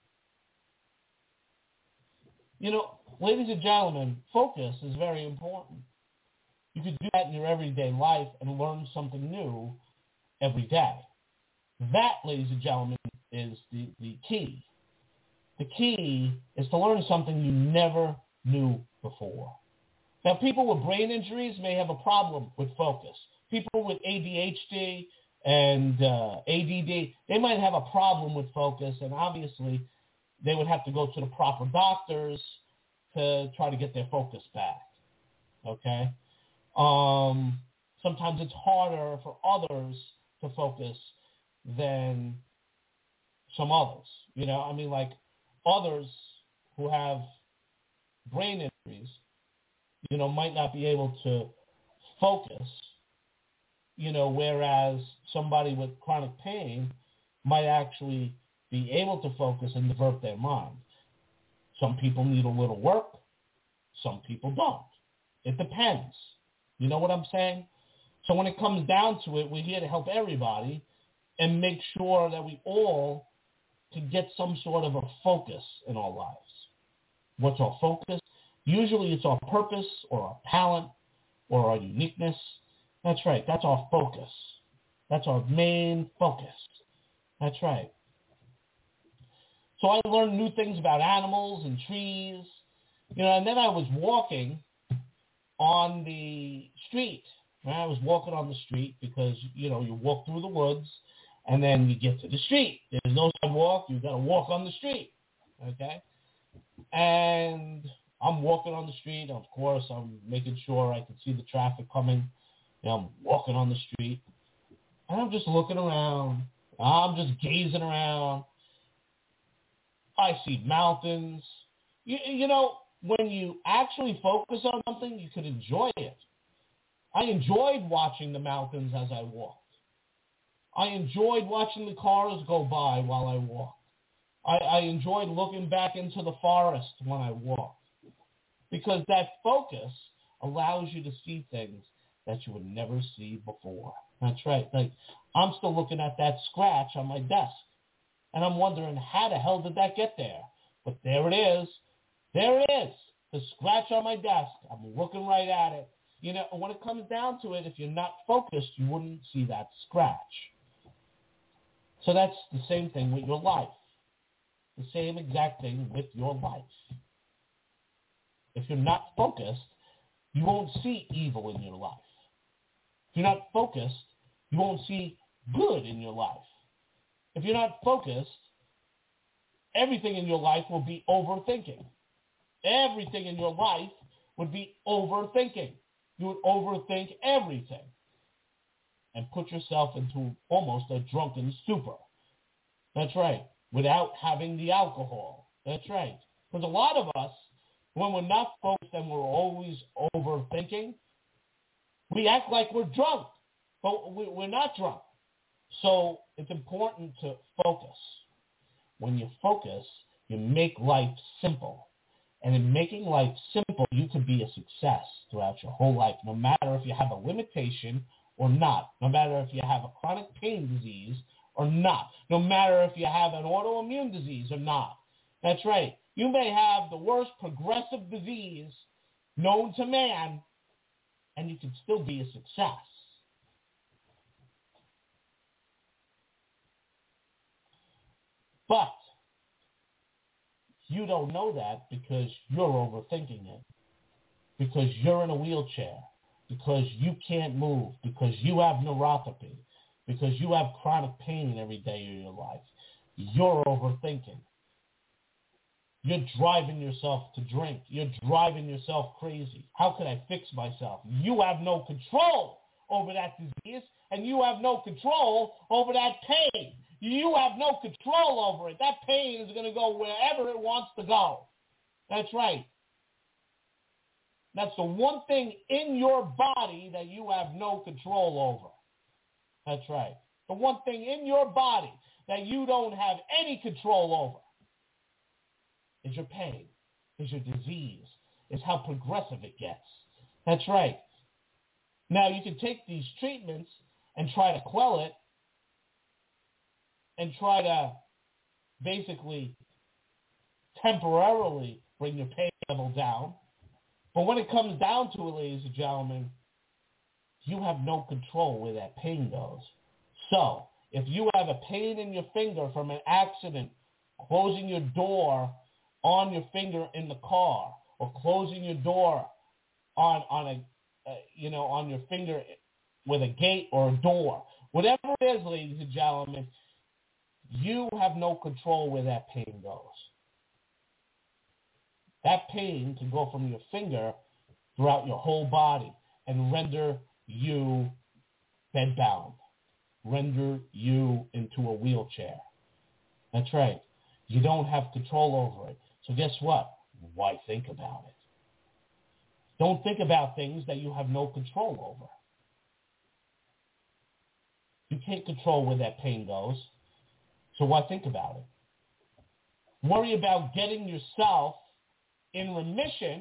You know, ladies and gentlemen, focus is very important. You could do that in your everyday life and learn something new every day. That, ladies and gentlemen, is the, the key. The key is to learn something you never knew before. Now, people with brain injuries may have a problem with focus. People with A D H D and uh, A D D, they might have a problem with focus, and obviously they would have to go to the proper doctors to try to get their focus back, okay? Um, sometimes it's harder for others to focus than some others, you know? I mean, like others who have brain injuries, you know, might not be able to focus, you know, whereas somebody with chronic pain might actually be able to focus and divert their mind. Some people need a little work. Some people don't. It depends. You know what I'm saying? So when it comes down to it, we're here to help everybody and make sure that we all can get some sort of a focus in our lives. What's our focus? Usually it's our purpose or our talent or our uniqueness. That's right. That's our focus. That's our main focus. That's right. So I learned new things about animals and trees, you know, and then I was walking on the street. Right? I was walking on the street because, you know, you walk through the woods and then you get to the street. There's no sidewalk. You've got to walk on the street. Okay? And I'm walking on the street. Of course, I'm making sure I can see the traffic coming. You know, I'm walking on the street. And I'm just looking around. I'm just gazing around. I see mountains. You, you know, when you actually focus on something, you can enjoy it. I enjoyed watching the mountains as I walked. I enjoyed watching the cars go by while I walked. I, I enjoyed looking back into the forest when I walked. Because that focus allows you to see things that you would never see before. That's right. Like, I'm still looking at that scratch on my desk. And I'm wondering, how the hell did that get there? But there it is. There it is. The scratch on my desk. I'm looking right at it. You know, when it comes down to it, if you're not focused, you wouldn't see that scratch. So that's the same thing with your life. The same exact thing with your life. If you're not focused, you won't see evil in your life. If you're not focused, you won't see good in your life. If you're not focused, everything in your life will be overthinking. Everything in your life would be overthinking. You would overthink everything and put yourself into almost a drunken stupor. That's right. Without having the alcohol. That's right. Because a lot of us, when we're not focused and we're always overthinking, we act like we're drunk, but we're not drunk. So it's important to focus. When you focus, you make life simple. And in making life simple, you can be a success throughout your whole life, no matter if you have a limitation or not, no matter if you have a chronic pain disease or not, no matter if you have an autoimmune disease or not. That's right. You may have the worst progressive disease known to man, and you can still be a success. But you don't know that because you're overthinking it, because you're in a wheelchair, because you can't move, because you have neuropathy, because you have chronic pain every day of your life, you're overthinking. You're driving yourself to drink. You're driving yourself crazy. How can I fix myself? You have no control over that disease, and you have no control over that pain. You have no control over it. That pain is going to go wherever it wants to go. That's right. That's the one thing in your body that you have no control over. That's right. The one thing in your body that you don't have any control over is your pain, is your disease, is how progressive it gets. That's right. Now, you can take these treatments and try to quell it and try to basically temporarily bring your pain level down. But when it comes down to it, ladies and gentlemen, you have no control where that pain goes. So, if you have a pain in your finger from an accident, closing your door on your finger in the car, or closing your door on on a uh, you know on your finger with a gate or a door, whatever it is, ladies and gentlemen, you have no control where that pain goes. That pain can go from your finger throughout your whole body and render you bedbound, render you into a wheelchair. That's right. You don't have control over it. So guess what? Why think about it? Don't think about things that you have no control over. You can't control where that pain goes. So why think about it? Worry about getting yourself in remission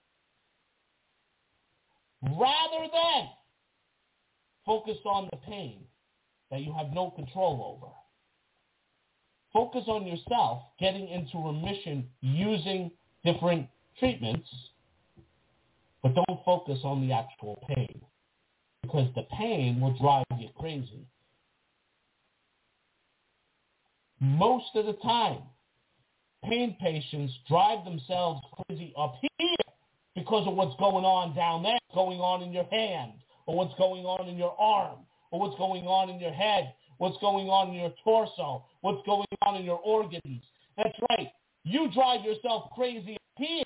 rather than focus on the pain that you have no control over. Focus on yourself getting into remission using different treatments, but don't focus on the actual pain, because the pain will drive you crazy. Most of the time, pain patients drive themselves crazy up here because of what's going on down there, going on in your hand, or what's going on in your arm, or what's going on in your head, what's going on in your torso, what's going on in your organs. That's right. You drive yourself crazy up here.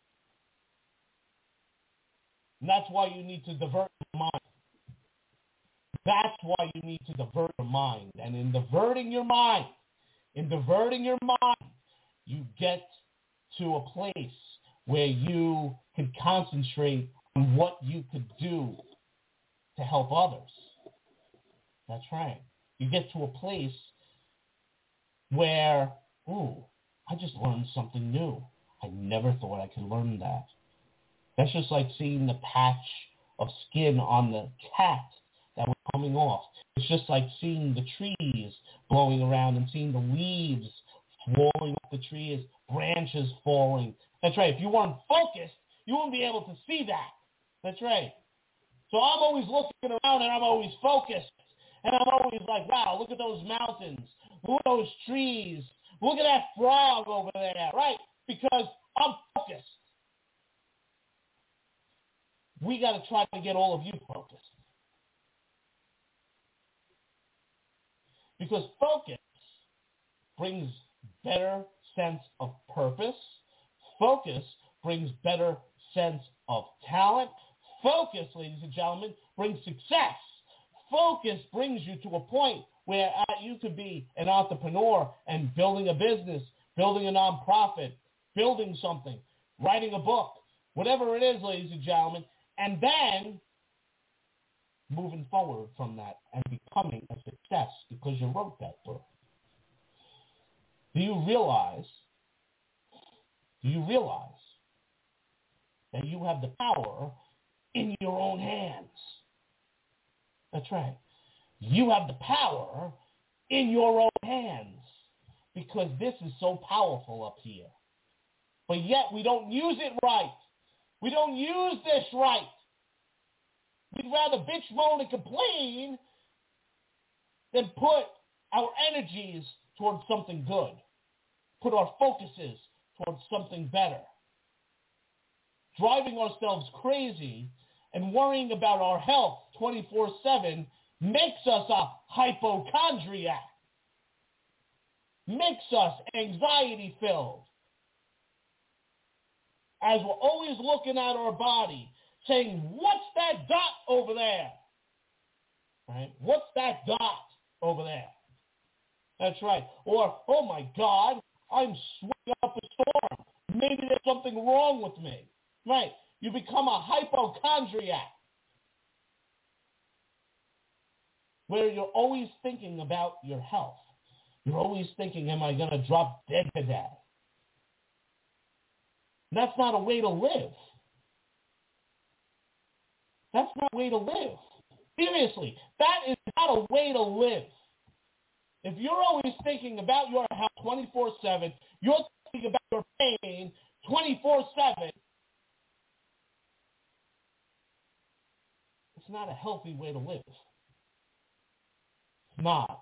And that's why you need to divert your mind. That's why you need to divert your mind. And in diverting your mind, in diverting your mind, you get to a place where you can concentrate on what you could do to help others. That's right. You get to a place where, ooh, I just learned something new. I never thought I could learn that. That's just like seeing the patch of skin on the cat that was coming off. It's just like seeing the trees blowing around and seeing the leaves falling off the trees, branches falling. That's right. If you weren't focused, you wouldn't be able to see that. That's right. So I'm always looking around and I'm always focused. And I'm always like, wow, look at those mountains. Look at those trees. Look at that frog over there, right? Because I'm focused. We got to try to get all of you focused. Because focus brings better sense of purpose. Focus brings better sense of talent. Focus, ladies and gentlemen, brings success. Focus brings you to a point where uh, you could be an entrepreneur and building a business, building a nonprofit, building something, writing a book, whatever it is, ladies and gentlemen, and then moving forward from that and becoming a success because you wrote that book. Do you realize, do you realize that you have the power in your own hands? That's right. You have the power in your own hands because this is so powerful up here. But yet we don't use it right. We don't use this right. We'd rather bitch, moan, and complain than put our energies towards something good. Put our focuses towards something better. Driving ourselves crazy and worrying about our health twenty-four seven makes us a hypochondriac, makes us anxiety-filled, as we're always looking at our body, saying, what's that dot over there? Right? What's that dot over there? That's right. Or, oh my God, I'm sweating up a storm. Maybe there's something wrong with me. Right? You become a hypochondriac, where you're always thinking about your health. You're always thinking, am I going to drop dead today? That's not a way to live. That's not a way to live. Seriously, that is not a way to live. If you're always thinking about your health twenty-four seven, you're thinking about your pain twenty-four seven, it's not a healthy way to live. It's not.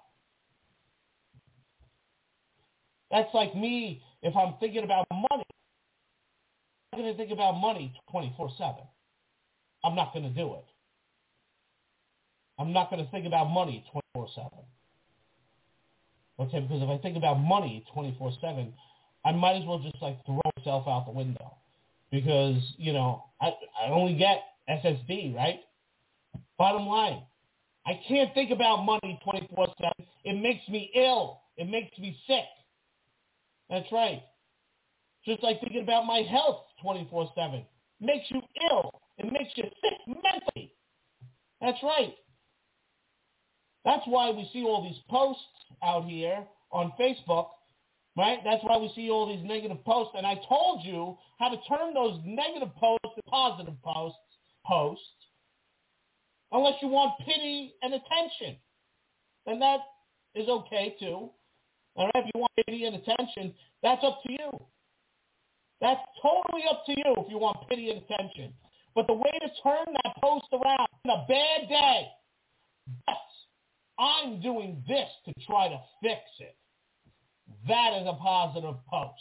That's like me if I'm thinking about money. I'm going to think about money twenty-four seven. I'm not going to do it. I'm not going to think about money twenty-four seven. Okay, because if I think about money twenty-four seven, I might as well just like throw myself out the window. Because, you know, I, I only get S S D, right? Bottom line, I can't think about money twenty-four seven. It makes me ill. It makes me sick. That's right. Just like thinking about my health twenty-four seven. Makes you ill. It makes you sick mentally. That's right. That's why we see all these posts out here on Facebook, right? That's why we see all these negative posts. And I told you how to turn those negative posts to positive posts, posts, unless you want pity and attention. Then that is okay too. All right, if you want pity and attention, that's up to you. That's totally up to you if you want pity and attention. But the way to turn that post around in a bad day, yes, I'm doing this to try to fix it. That is a positive post.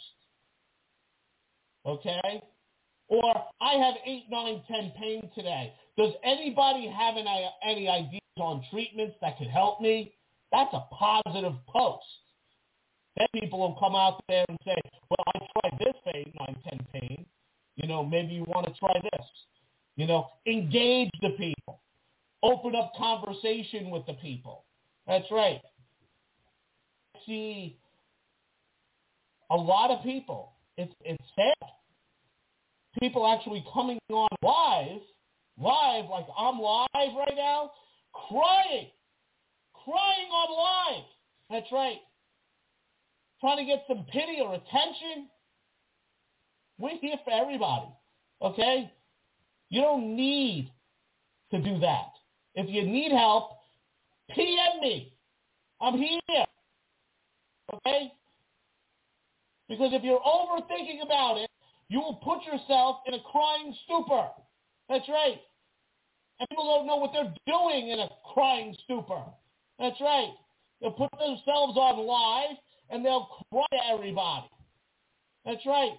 Okay? Or I have eight, nine, ten pain today. Does anybody have any, any ideas on treatments that could help me? That's a positive post. Then people will come out there and say, well, I tried this for eight, nine, ten pain. You know, maybe you want to try this. You know, engage the people. Open up conversation with the people. That's right. I see a lot of people. It's, it's sad. People actually coming on live, live, like I'm live right now, crying. Crying on live. That's right. Trying to get some pity or attention. We're here for everybody, okay? You don't need to do that. If you need help, P M me. I'm here, okay? Because if you're overthinking about it, you will put yourself in a crying stupor. That's right. And people don't know what they're doing in a crying stupor. That's right. They'll put themselves on live, and they'll cry at everybody. That's right.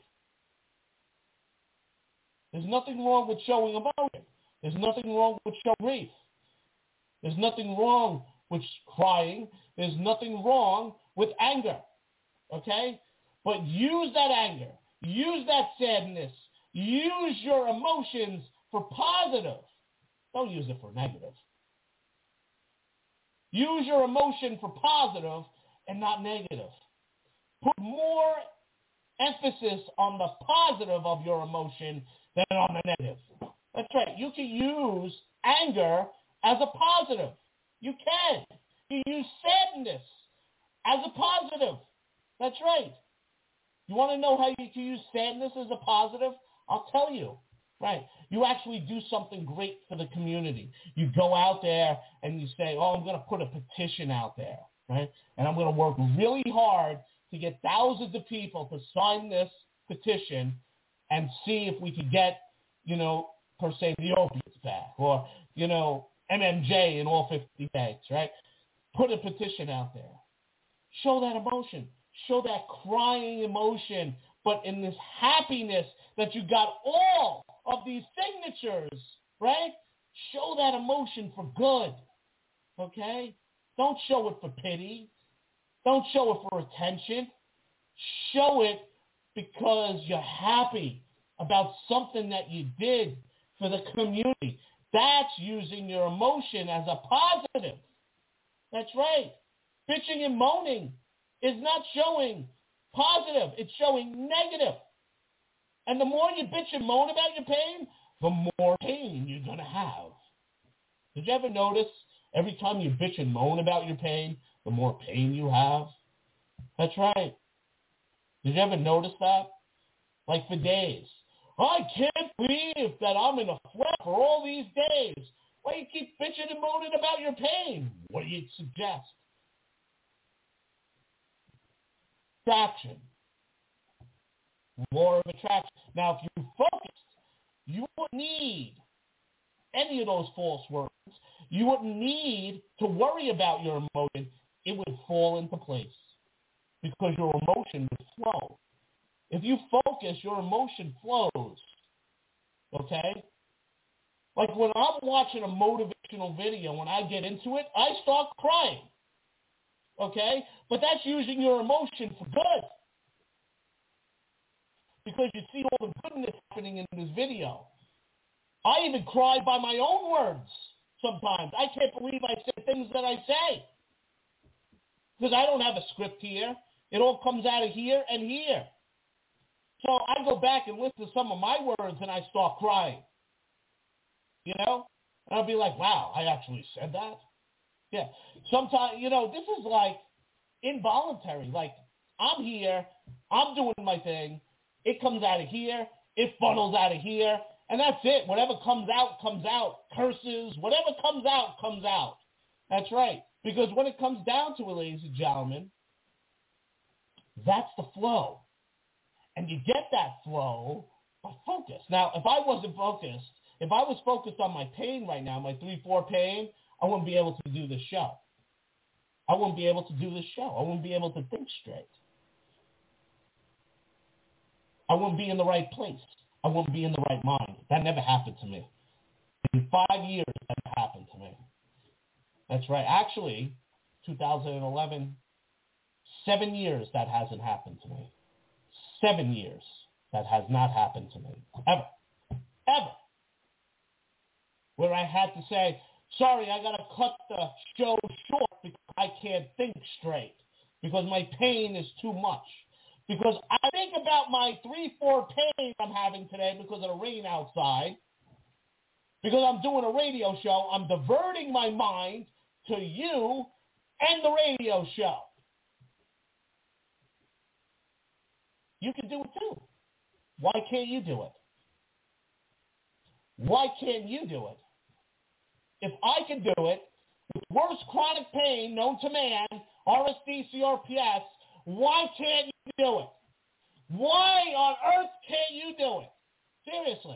There's nothing wrong with showing emotion. There's nothing wrong with showing grief. There's nothing wrong with crying. There's nothing wrong with anger. Okay? But use that anger. Use that sadness. Use your emotions for positive. Don't use it for negative. Use your emotion for positive and not negative. Put more emphasis on the positive of your emotion than on the negative. That's right. You can use anger as a positive. You can. You use sadness as a positive. That's right. You want to know how you can use sadness as a positive? I'll tell you. Right. You actually do something great for the community. You go out there and you say, oh, I'm going to put a petition out there. Right. And I'm going to work really hard to get thousands of people to sign this petition and see if we could get, you know, per se, the opiates back or, you know, M M J in all fifty states, right? Put a petition out there. Show that emotion. Show that crying emotion, but in this happiness that you got all of these signatures, right? Show that emotion for good, okay? Don't show it for pity. Don't show it for attention. Show it because you're happy about something that you did for the community. That's using your emotion as a positive. That's right. Bitching and moaning is not showing positive. It's showing negative. And the more you bitch and moan about your pain, the more pain you're going to have. Did you ever notice every time you bitch and moan about your pain, the more pain you have? That's right. Did you ever notice that? Like for days. I can't believe that I'm in a flat for all these days. Why do you keep bitching and moaning about your pain? What do you suggest? Attraction. More of attraction. Now, if you focused, you wouldn't need any of those false words. You wouldn't need to worry about your emotion. It would fall into place because your emotion would flow. If you focus, your emotion flows. Okay? Like when I'm watching a motivational video, when I get into it, I start crying. Okay? But that's using your emotion for good. Because you see all the goodness happening in this video. I even cry by my own words sometimes. I can't believe I say things that I say. Because I don't have a script here. It all comes out of here and here. So I go back and listen to some of my words and I start crying. You know? And I'll be like, wow, I actually said that? Yeah. Sometimes, you know, this is like involuntary. Like, I'm here. I'm doing my thing. It comes out of here. It funnels out of here. And that's it. Whatever comes out, comes out. Curses. Whatever comes out, comes out. That's right. Because when it comes down to it, ladies and gentlemen, that's the flow. And you get that flow by focus. Now, if I wasn't focused, if I was focused on my pain right now, my three four pain, I wouldn't be able to do this show. I wouldn't be able to do this show. I wouldn't be able to think straight. I wouldn't be in the right place. I wouldn't be in the right mind. That never happened to me. In five years, that never happened to me. That's right. Actually, two thousand eleven, seven years that hasn't happened to me. Seven years that has not happened to me. Ever. Ever. Where I had to say, sorry, I got to cut the show short because I can't think straight. Because my pain is too much. Because I think about my three four pain I'm having today because of the rain outside. Because I'm doing a radio show. I'm diverting my mind to you and the radio show. You can do it too. Why can't you do it? Why can't you do it? If I can do it, with worst chronic pain known to man, R S D, C R P S, why can't you do it? Why on earth can't you do it? Seriously.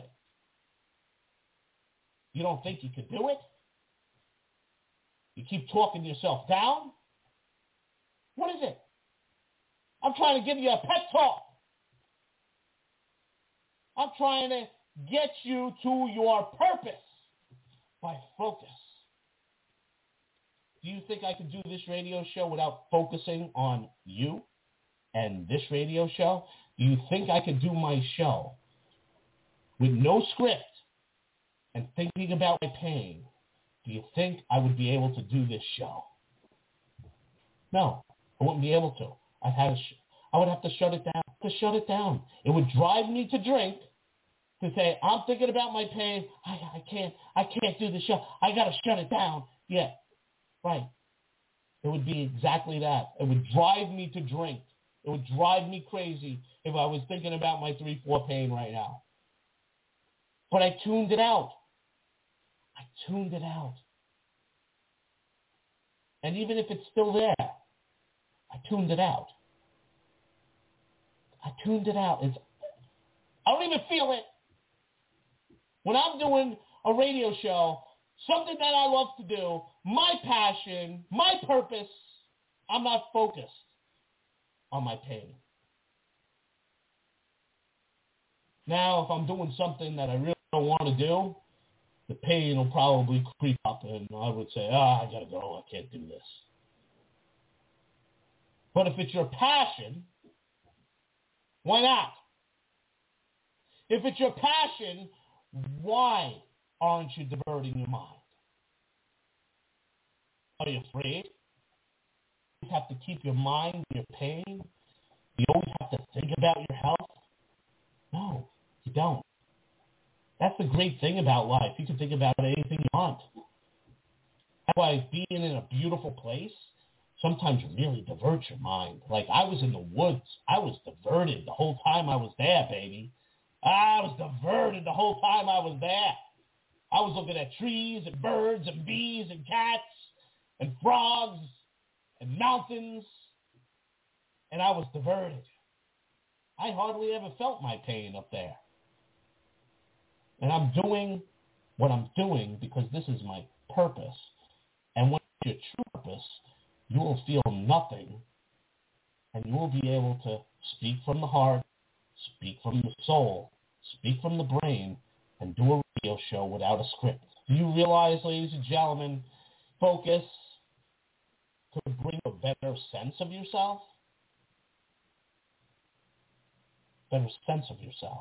You don't think you could do it? You keep talking yourself down? What is it? I'm trying to give you a pep talk. I'm trying to get you to your purpose by focus. Do you think I could do this radio show without focusing on you and this radio show? Do you think I could do my show with no script and thinking about my pain? Do you think I would be able to do this show? No, I wouldn't be able to. I'd have sh- I would have to shut it down. To shut it down. It would drive me to drink. To say, I'm thinking about my pain. I, I can't, I can't do the show. I got to shut it down. Yeah, right. It would be exactly that. It would drive me to drink. It would drive me crazy if I was thinking about my three four pain right now. But I tuned it out. I tuned it out. And even if it's still there, I tuned it out. I tuned it out. It's, I don't even feel it. When I'm doing a radio show, something that I love to do, my passion, my purpose, I'm not focused on my pain. Now, if I'm doing something that I really don't want to do, the pain will probably creep up, and I would say, ah, I got to go. I can't do this. But if it's your passion, why not? If it's your passion, why aren't you diverting your mind? Are you afraid? You have to keep your mind in your pain? You always have to think about your health? No, you don't. That's the great thing about life. You can think about anything you want. That's why being in a beautiful place sometimes really diverts your mind. Like I was in the woods. I was diverted the whole time I was there, baby. I was diverted the whole time I was there. I was looking at trees and birds and bees and cats and frogs and mountains, and I was diverted. I hardly ever felt my pain up there. And I'm doing what I'm doing because this is my purpose. And when it's your true purpose, you will feel nothing, and you will be able to speak from the heart, speak from the soul, speak from the brain, and do a radio show without a script. Do you realize, ladies and gentlemen, focus could bring a better sense of yourself? Better sense of yourself.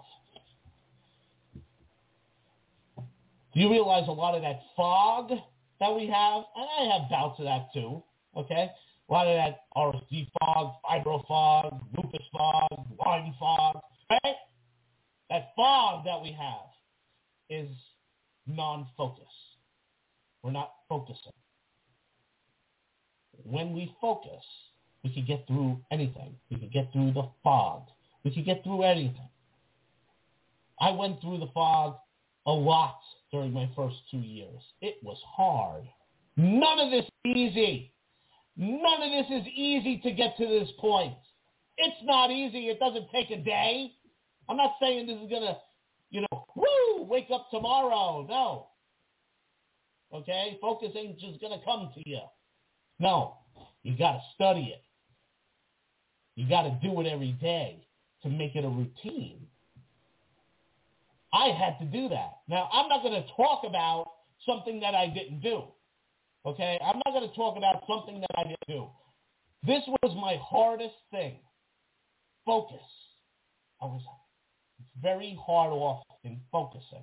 Do you realize a lot of that fog that we have, and I have bouts of that too, okay? A lot of that R S D fog, fibro fog, lupus fog, Lyme fog, right? That fog that we have is non-focus. We're not focusing. When we focus, we can get through anything. We can get through the fog. We can get through anything. I went through the fog a lot during my first two years. It was hard. None of this is easy. None of this is easy to get to this point. It's not easy. It doesn't take a day. I'm not saying this is going to, you know, woo, wake up tomorrow. No. Okay? Focus ain't just going to come to you. No. You got to study it. You got to do it every day to make it a routine. I had to do that. Now, I'm not going to talk about something that I didn't do. Okay? I'm not going to talk about something that I didn't do. This was my hardest thing. Focus. I was very hard off in focusing.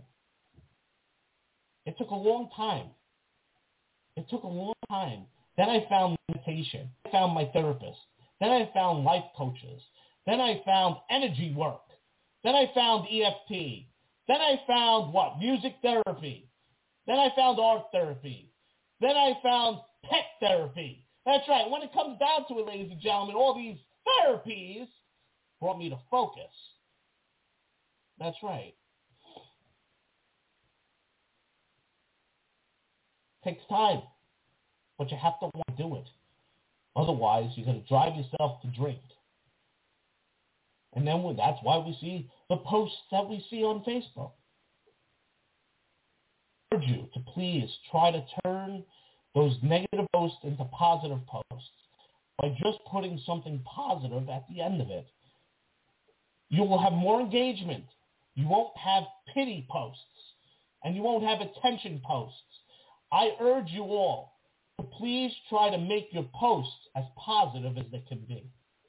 It took a long time. It took a long time. Then I found meditation. I found my therapist. Then I found life coaches. Then I found energy work. Then I found E F T. Then I found what? Music therapy. Then I found art therapy. Then I found pet therapy. That's right. When it comes down to it, ladies and gentlemen, all these therapies brought me to focus. That's right. It takes time, but you have to want to do it. Otherwise, you're going to drive yourself to drink. And then that's why we see the posts that we see on Facebook. I urge you to please try to turn those negative posts into positive posts by just putting something positive at the end of it. You will have more engagement. You won't have pity posts, and you won't have attention posts. I urge you all to please try to make your posts as positive as they can be.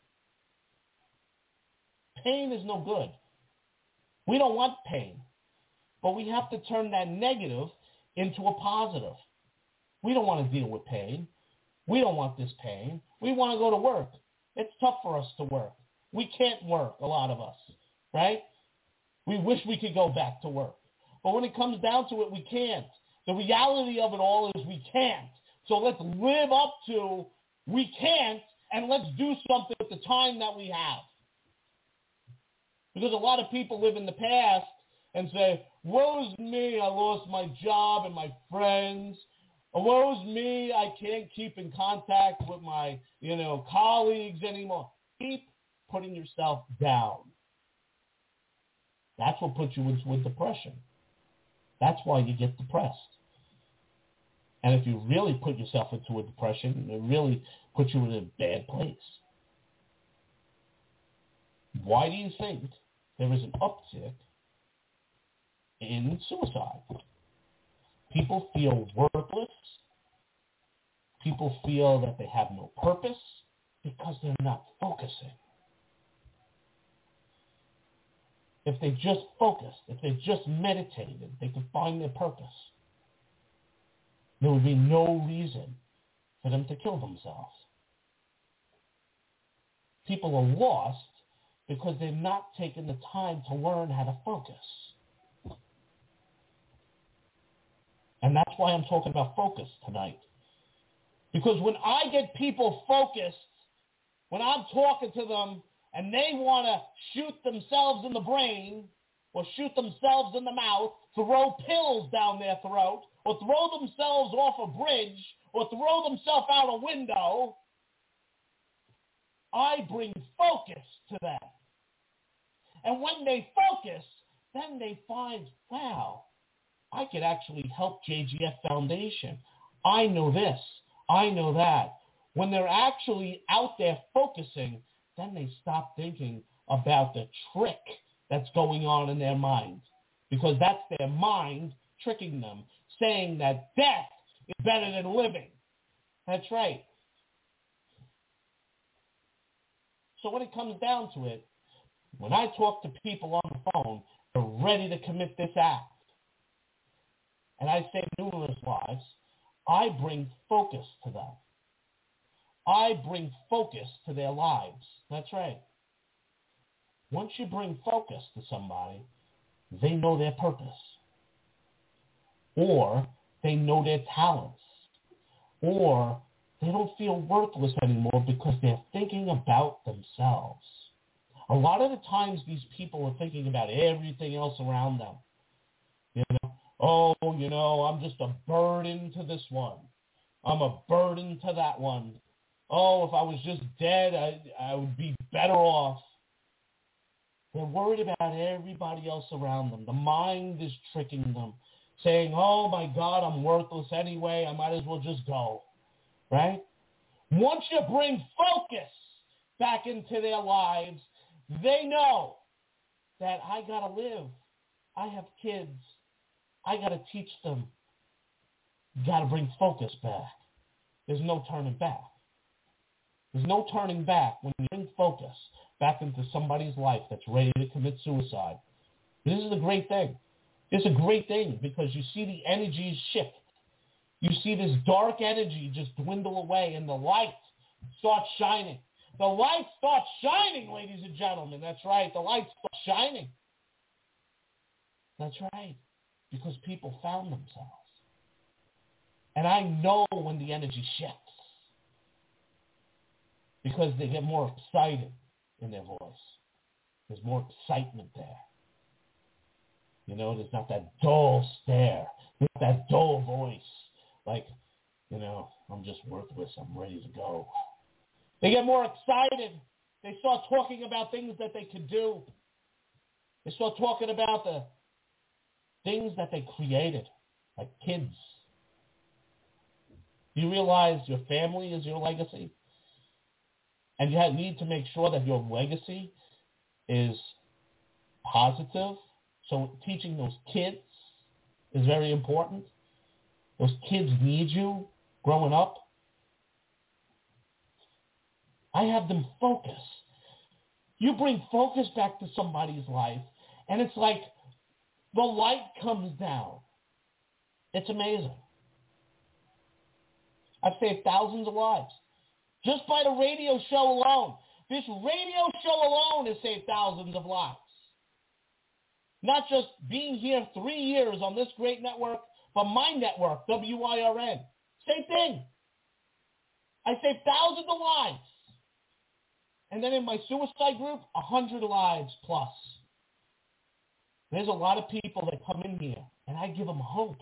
Pain is no good. We don't want pain, but we have to turn that negative into a positive. We don't want to deal with pain. We don't want this pain. We want to go to work. It's tough for us to work. We can't work, a lot of us, right? We wish we could go back to work. But when it comes down to it, we can't. The reality of it all is we can't. So let's live up to we can't, and let's do something with the time that we have. Because a lot of people live in the past and say, woe's me, I lost my job and my friends. Or woe's me, I can't keep in contact with my, you know, colleagues anymore. Keep putting yourself down. That's what puts you into a depression. That's why you get depressed. And if you really put yourself into a depression, it really puts you in a bad place. Why do you think there is an uptick in suicide? People feel worthless. People feel that they have no purpose because they're not focusing. If they just focused, if they just meditated, they could find their purpose. There would be no reason for them to kill themselves. People are lost because they're not taking the time to learn how to focus. And that's why I'm talking about focus tonight. Because when I get people focused, when I'm talking to them and they want to shoot themselves in the brain or shoot themselves in the mouth, throw pills down their throat, or throw themselves off a bridge, or throw themselves out a window, I bring focus to them. And when they focus, then they find, wow, I could actually help J G F Foundation. I know this. I know that. When they're actually out there focusing, then they stop thinking about the trick that's going on in their mind. Because that's their mind tricking them, saying that death is better than living. That's right. So when it comes down to it, when I talk to people on the phone, they're ready to commit this act. And I save numerous lives. I bring focus to them. I bring focus to their lives. That's right. Once you bring focus to somebody, they know their purpose. Or they know their talents. Or they don't feel worthless anymore because they're thinking about themselves. A lot of the times these people are thinking about everything else around them. You know, oh, you know, I'm just a burden to this one. I'm a burden to that one. Oh, if I was just dead, I, I would be better off. They're worried about everybody else around them. The mind is tricking them, saying, oh, my God, I'm worthless anyway. I might as well just go, right? Once you bring focus back into their lives, they know that I got to live. I have kids. I got to teach them. You got to bring focus back. There's no turning back. There's no turning back when you bring focus back into somebody's life that's ready to commit suicide. This is a great thing. It's a great thing because you see the energies shift. You see this dark energy just dwindle away and the light starts shining. The light starts shining, ladies and gentlemen. That's right. The light starts shining. That's right. Because people found themselves. And I know when the energy shifts. Because they get more excited in their voice. There's more excitement there. You know, there's not that dull stare. There's not that dull voice. Like, you know, I'm just worthless. I'm ready to go. They get more excited. They start talking about things that they could do. They start talking about the things that they created, like kids. Do you realize your family is your legacy? And you need to make sure that your legacy is positive. So teaching those kids is very important. Those kids need you growing up. I have them focus. You bring focus back to somebody's life, and it's like the light comes down. It's amazing. I've saved thousands of lives. Just by the radio show alone. This radio show alone has saved thousands of lives. Not just being here three years on this great network, but my network, W I R N. Same thing. I saved thousands of lives. And then in my suicide group, a hundred lives plus. There's a lot of people that come in here, and I give them hope.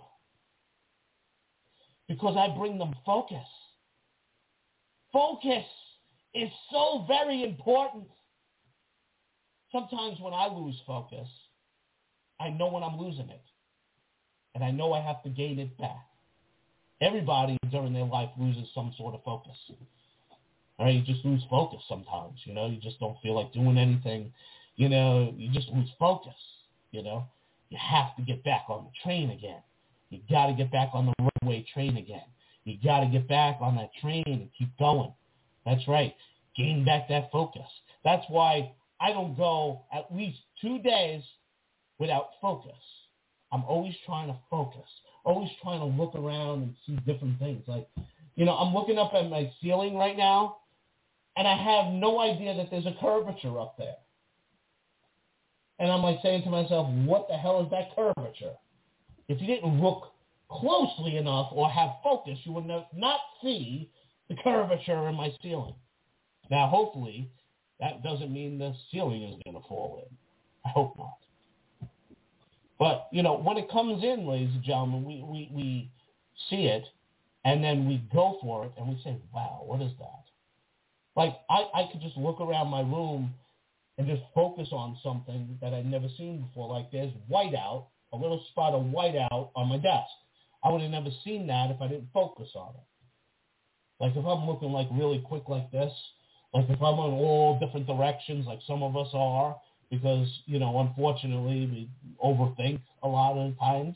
Because I bring them focus. Focus is so very important. Sometimes when I lose focus, I know when I'm losing it. And I know I have to gain it back. Everybody during their life loses some sort of focus. All right, you just lose focus sometimes, you know. You just don't feel like doing anything. You know, you just lose focus, you know. You have to get back on the train again. You got to get back on the runaway train again. You got to get back on that train and keep going. That's right. Gain back that focus. That's why I don't go at least two days without focus. I'm always trying to focus, always trying to look around and see different things. Like, you know, I'm looking up at my ceiling right now, and I have no idea that there's a curvature up there. And I'm like saying to myself, what the hell is that curvature? If you didn't look closely enough or have focus, you would not see the curvature in my ceiling. Now, hopefully, that doesn't mean the ceiling is going to fall in. I hope not. But, you know, when it comes in, ladies and gentlemen, we, we, we see it, and then we go for it, and we say, wow, what is that? Like, I, I could just look around my room and just focus on something that I'd never seen before. Like, there's whiteout, a little spot of whiteout on my desk. I would have never seen that if I didn't focus on it. Like, if I'm looking, like, really quick like this, like if I'm in all different directions, like some of us are, because, you know, unfortunately, we overthink a lot of times,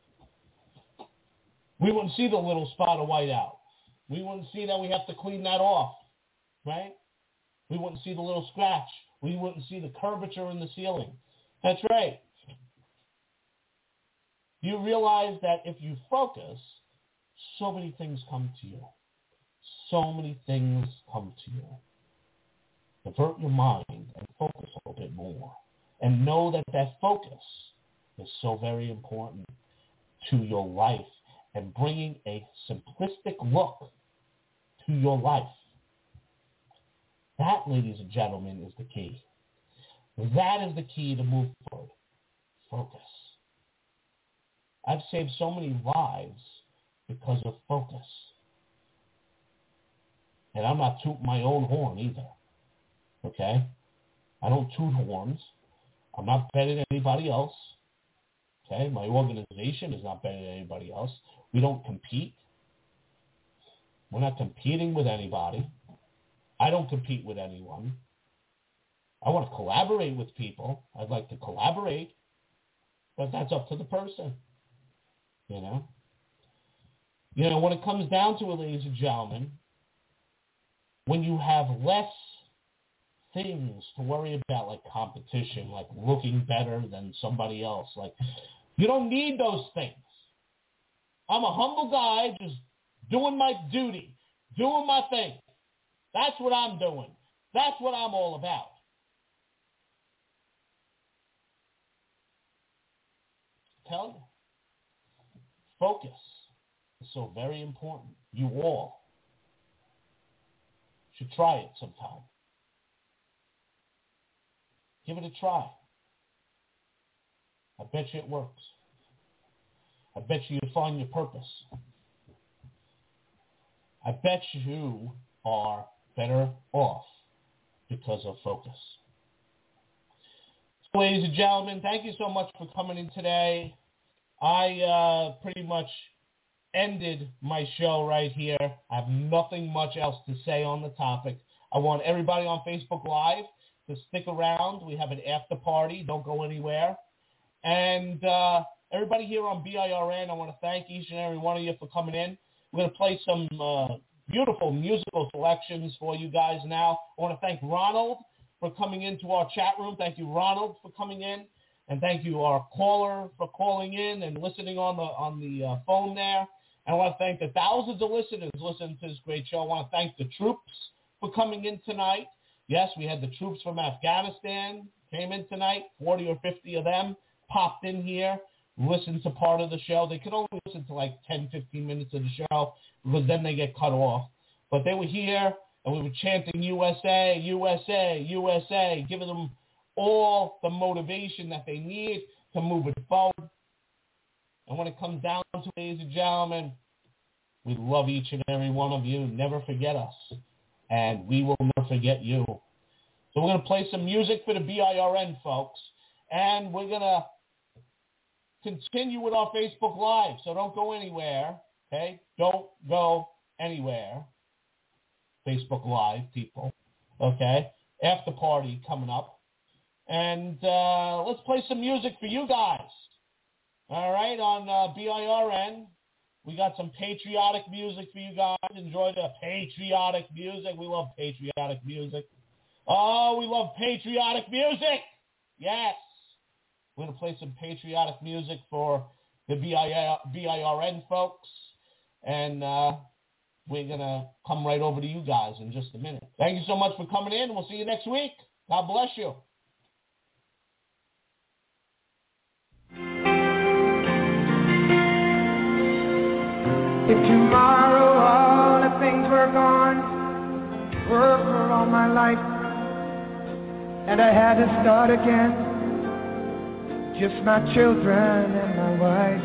we wouldn't see the little spot of white out. We wouldn't see that we have to clean that off, right? We wouldn't see the little scratch. We wouldn't see the curvature in the ceiling. That's right. You realize that if you focus, so many things come to you. So many things come to you. Divert your mind and focus a little bit more. And know that that focus is so very important to your life and bringing a simplistic look to your life. That, ladies and gentlemen, is the key. That is the key to move forward. Focus. I've saved so many lives because of focus. And I'm not tooting my own horn either. Okay? I don't toot horns. I'm not better than anybody else. Okay? My organization is not better than anybody else. We don't compete. We're not competing with anybody. I don't compete with anyone. I want to collaborate with people. I'd like to collaborate. But that's up to the person. You know? You know, when it comes down to it, ladies and gentlemen, when you have less things to worry about, like competition, like looking better than somebody else, like, you don't need those things. I'm a humble guy just doing my duty, doing my thing. That's what I'm doing. That's what I'm all about. I tell you, focus is so very important. You all should try it sometime. Give it a try. I bet you it works. I bet you you'll find your purpose. I bet you are better off because of focus. So, ladies and gentlemen, thank you so much for coming in today. I uh, pretty much ended my show right here. I have nothing much else to say on the topic. I want everybody on Facebook Live to stick around. We have an after party. Don't go anywhere. And uh, everybody here on B I R N, I want to thank each and every one of you for coming in. We're going to play some uh, beautiful musical selections for you guys now. I want to thank Ronald for coming into our chat room. Thank you, Ronald, for coming in. And thank you, our caller, for calling in and listening on the on the uh, phone there. And I want to thank the thousands of listeners listening to this great show. I want to thank the troops for coming in tonight. Yes, we had the troops from Afghanistan came in tonight. forty or fifty of them popped in here, listened to part of the show. They could only listen to like ten, fifteen minutes of the show because then they get cut off. But they were here, and we were chanting U S A, U S A, U S A, giving them all the motivation that they need to move it forward. And when it comes down to it, ladies and gentlemen, we love each and every one of you. Never forget us. And we will never forget you. So we're going to play some music for the B I R N folks. And we're going to continue with our Facebook Live. So don't go anywhere. Okay? Don't go anywhere. Facebook Live, people. Okay? After party coming up. And uh, let's play some music for you guys. All right, on uh, B I R N, we got some patriotic music for you guys. Enjoy the patriotic music. We love patriotic music. Oh, we love patriotic music. Yes. We're going to play some patriotic music for the B I R N folks. And uh, we're going to come right over to you guys in just a minute. Thank you so much for coming in. We'll see you next week. God bless you. If tomorrow all the things were gone, work for all my life, and I had to start again, just my children and my wife.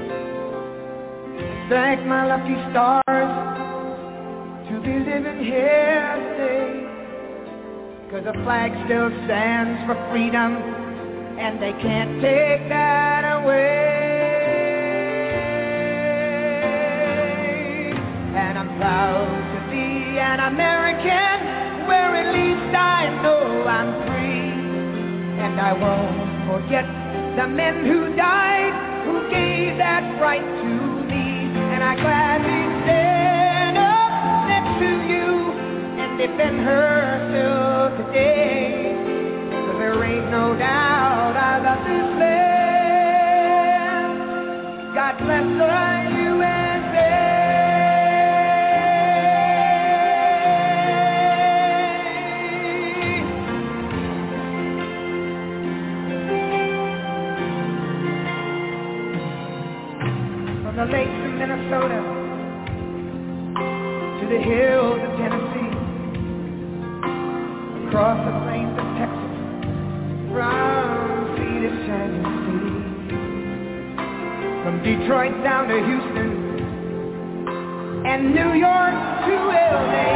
Thank my lucky stars to be living here today, 'cause the flag still stands for freedom, and they can't take that away. And I'm proud to be an American, where at least I know I'm free. And I won't forget the men who died, who gave that right to me. And I gladly stand up next to you and defend her till today. 'Cause there ain't no doubt I love this land. God bless the U S A. From the lakes of Minnesota to the hills of Tennessee, across the plains of Texas, from sea to shining sea, from Detroit down to Houston and New York to L A.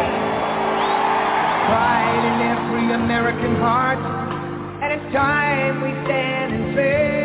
Pride in every American heart, and it's time we stand and say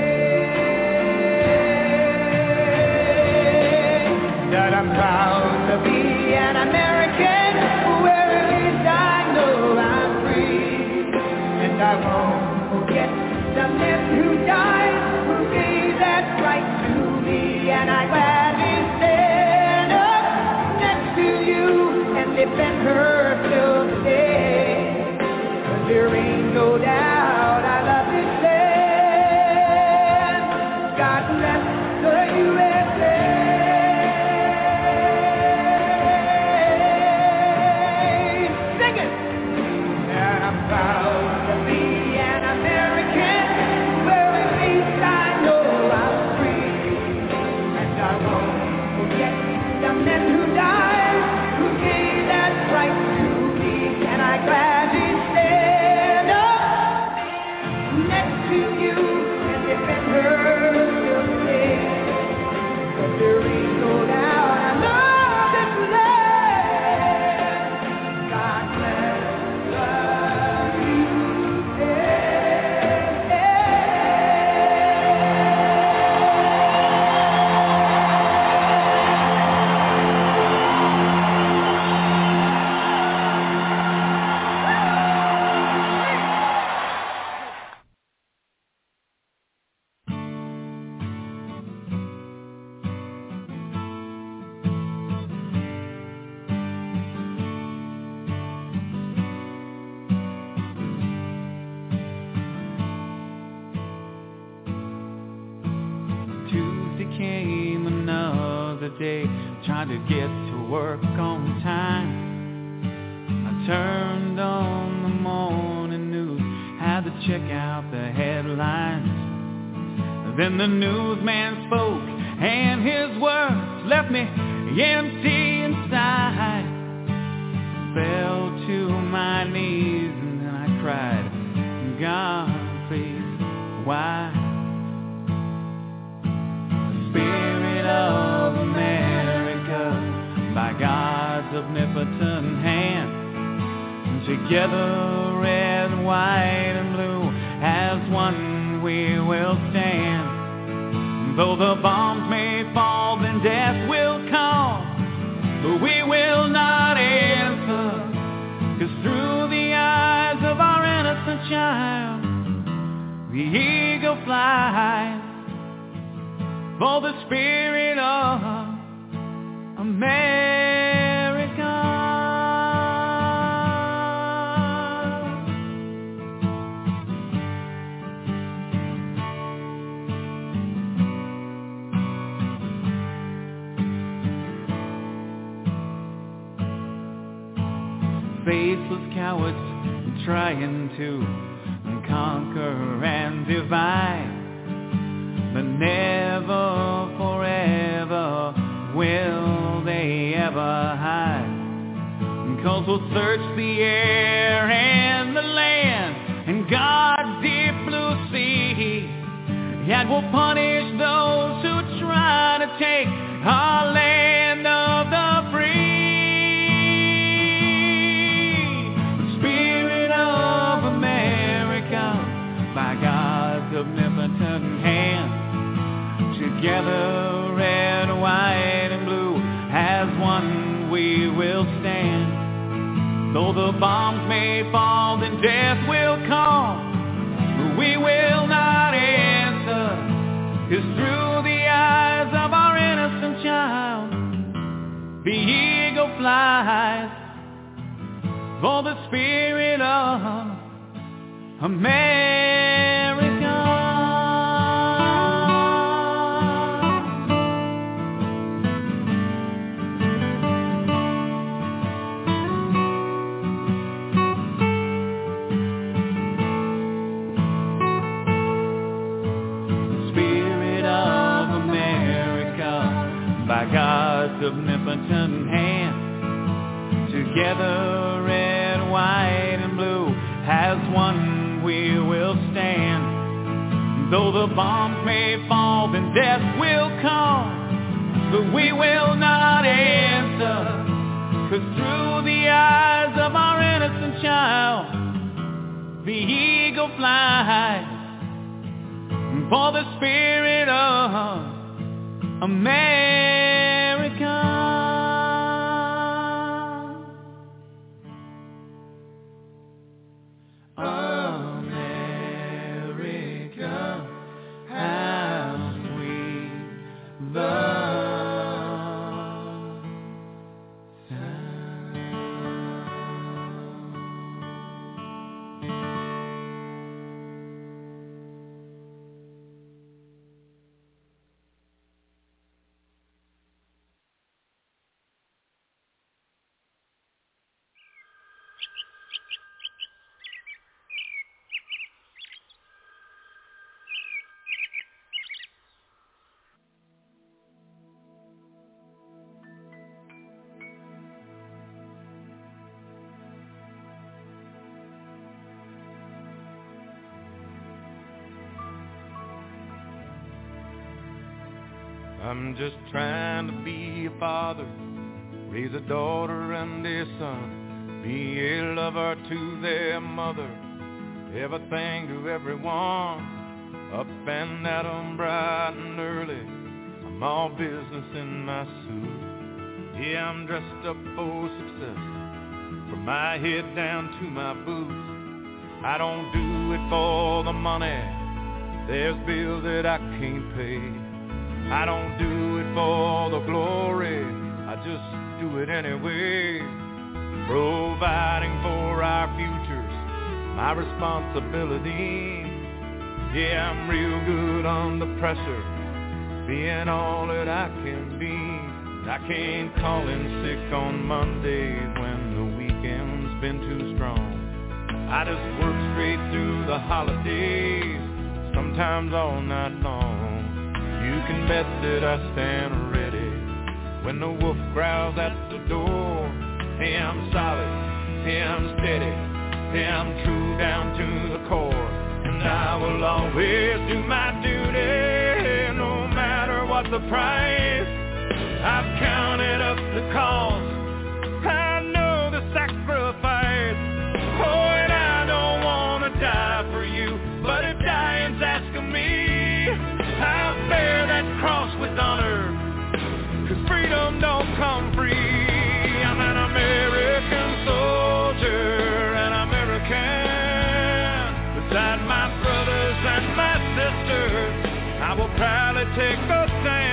that I'm proud to be an American, where at least I know I'm free. And I won't forget the men who died, who gave that right to me. And I gladly stand up next to you and defend her till today. 'Cause there ain't no doubt I love this land. God bless the U S A. Day, trying to get to work on time. I turned on the morning news, had to check out the headlines. Then the newsman spoke, and his words left me empty inside. Fell to my knees, and then I cried, God, please, why? The spirit of America, by God's omnipotent hand, together red, white, and blue, as one we will stand. Though the bombs may fall, then death will come, but we will not answer, 'cause through the eyes of our innocent child, the eagle flies. for the spirit of America. Faithless cowards trying to conquer and divide, but never forever will they ever hide. 'Cause we'll search the air and the land and God's deep blue sea, and we'll punish those who try to take our land of the free. By God's omnipotent hand, together red, white, and blue, as one we will stand. Though the bombs may fall, then death will come, but we will not answer, 'cause through the eyes of our innocent child, the eagle flies, for the spirit of America. Spirit of America, by God's omnipotent hand, together red, white, and blue, as one we will stand. Though the bombs may fall, then death will come, but we will not answer, 'cause through the eyes of our innocent child, the eagle flies, for the spirit of America. I'm just trying to be a father, raise a daughter and a son, be a lover to their mother, everything to everyone, up and at 'em bright and early, I'm all business in my suit. Yeah, I'm dressed up for success, from my head down to my boots. I don't do it for the money, there's bills that I can't pay. I don't do it for the glory, I just do it anyway. Providing for our futures, my responsibility. Yeah, I'm real good under pressure, being all that I can be. I can't call in sick on Mondays when the weekend's been too strong. I just work straight through the holidays, sometimes all night long. You can bet that I stand ready when the wolf growls at the door. Hey, I'm solid, hey, I'm steady, hey, I'm true down to the core. And I will always do my duty, no matter what the price. I've counted up the cost, I know the sacrifice. Oh, and I don't want to die for you, but if dying's asking me, I'll bear that cross with honor, 'cause freedom don't come free. I'm an American soldier, an American. Beside my brothers and my sisters, I will proudly take the stand.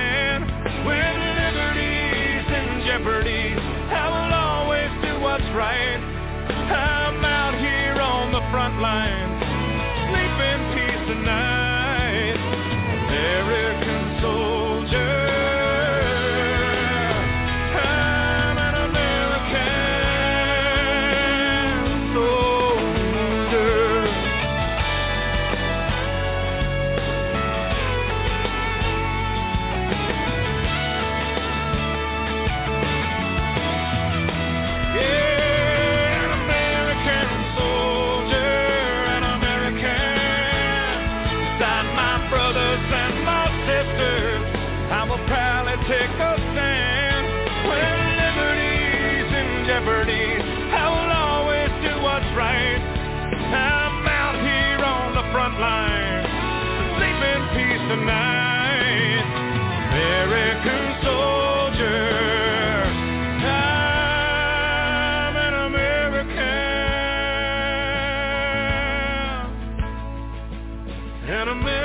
and a man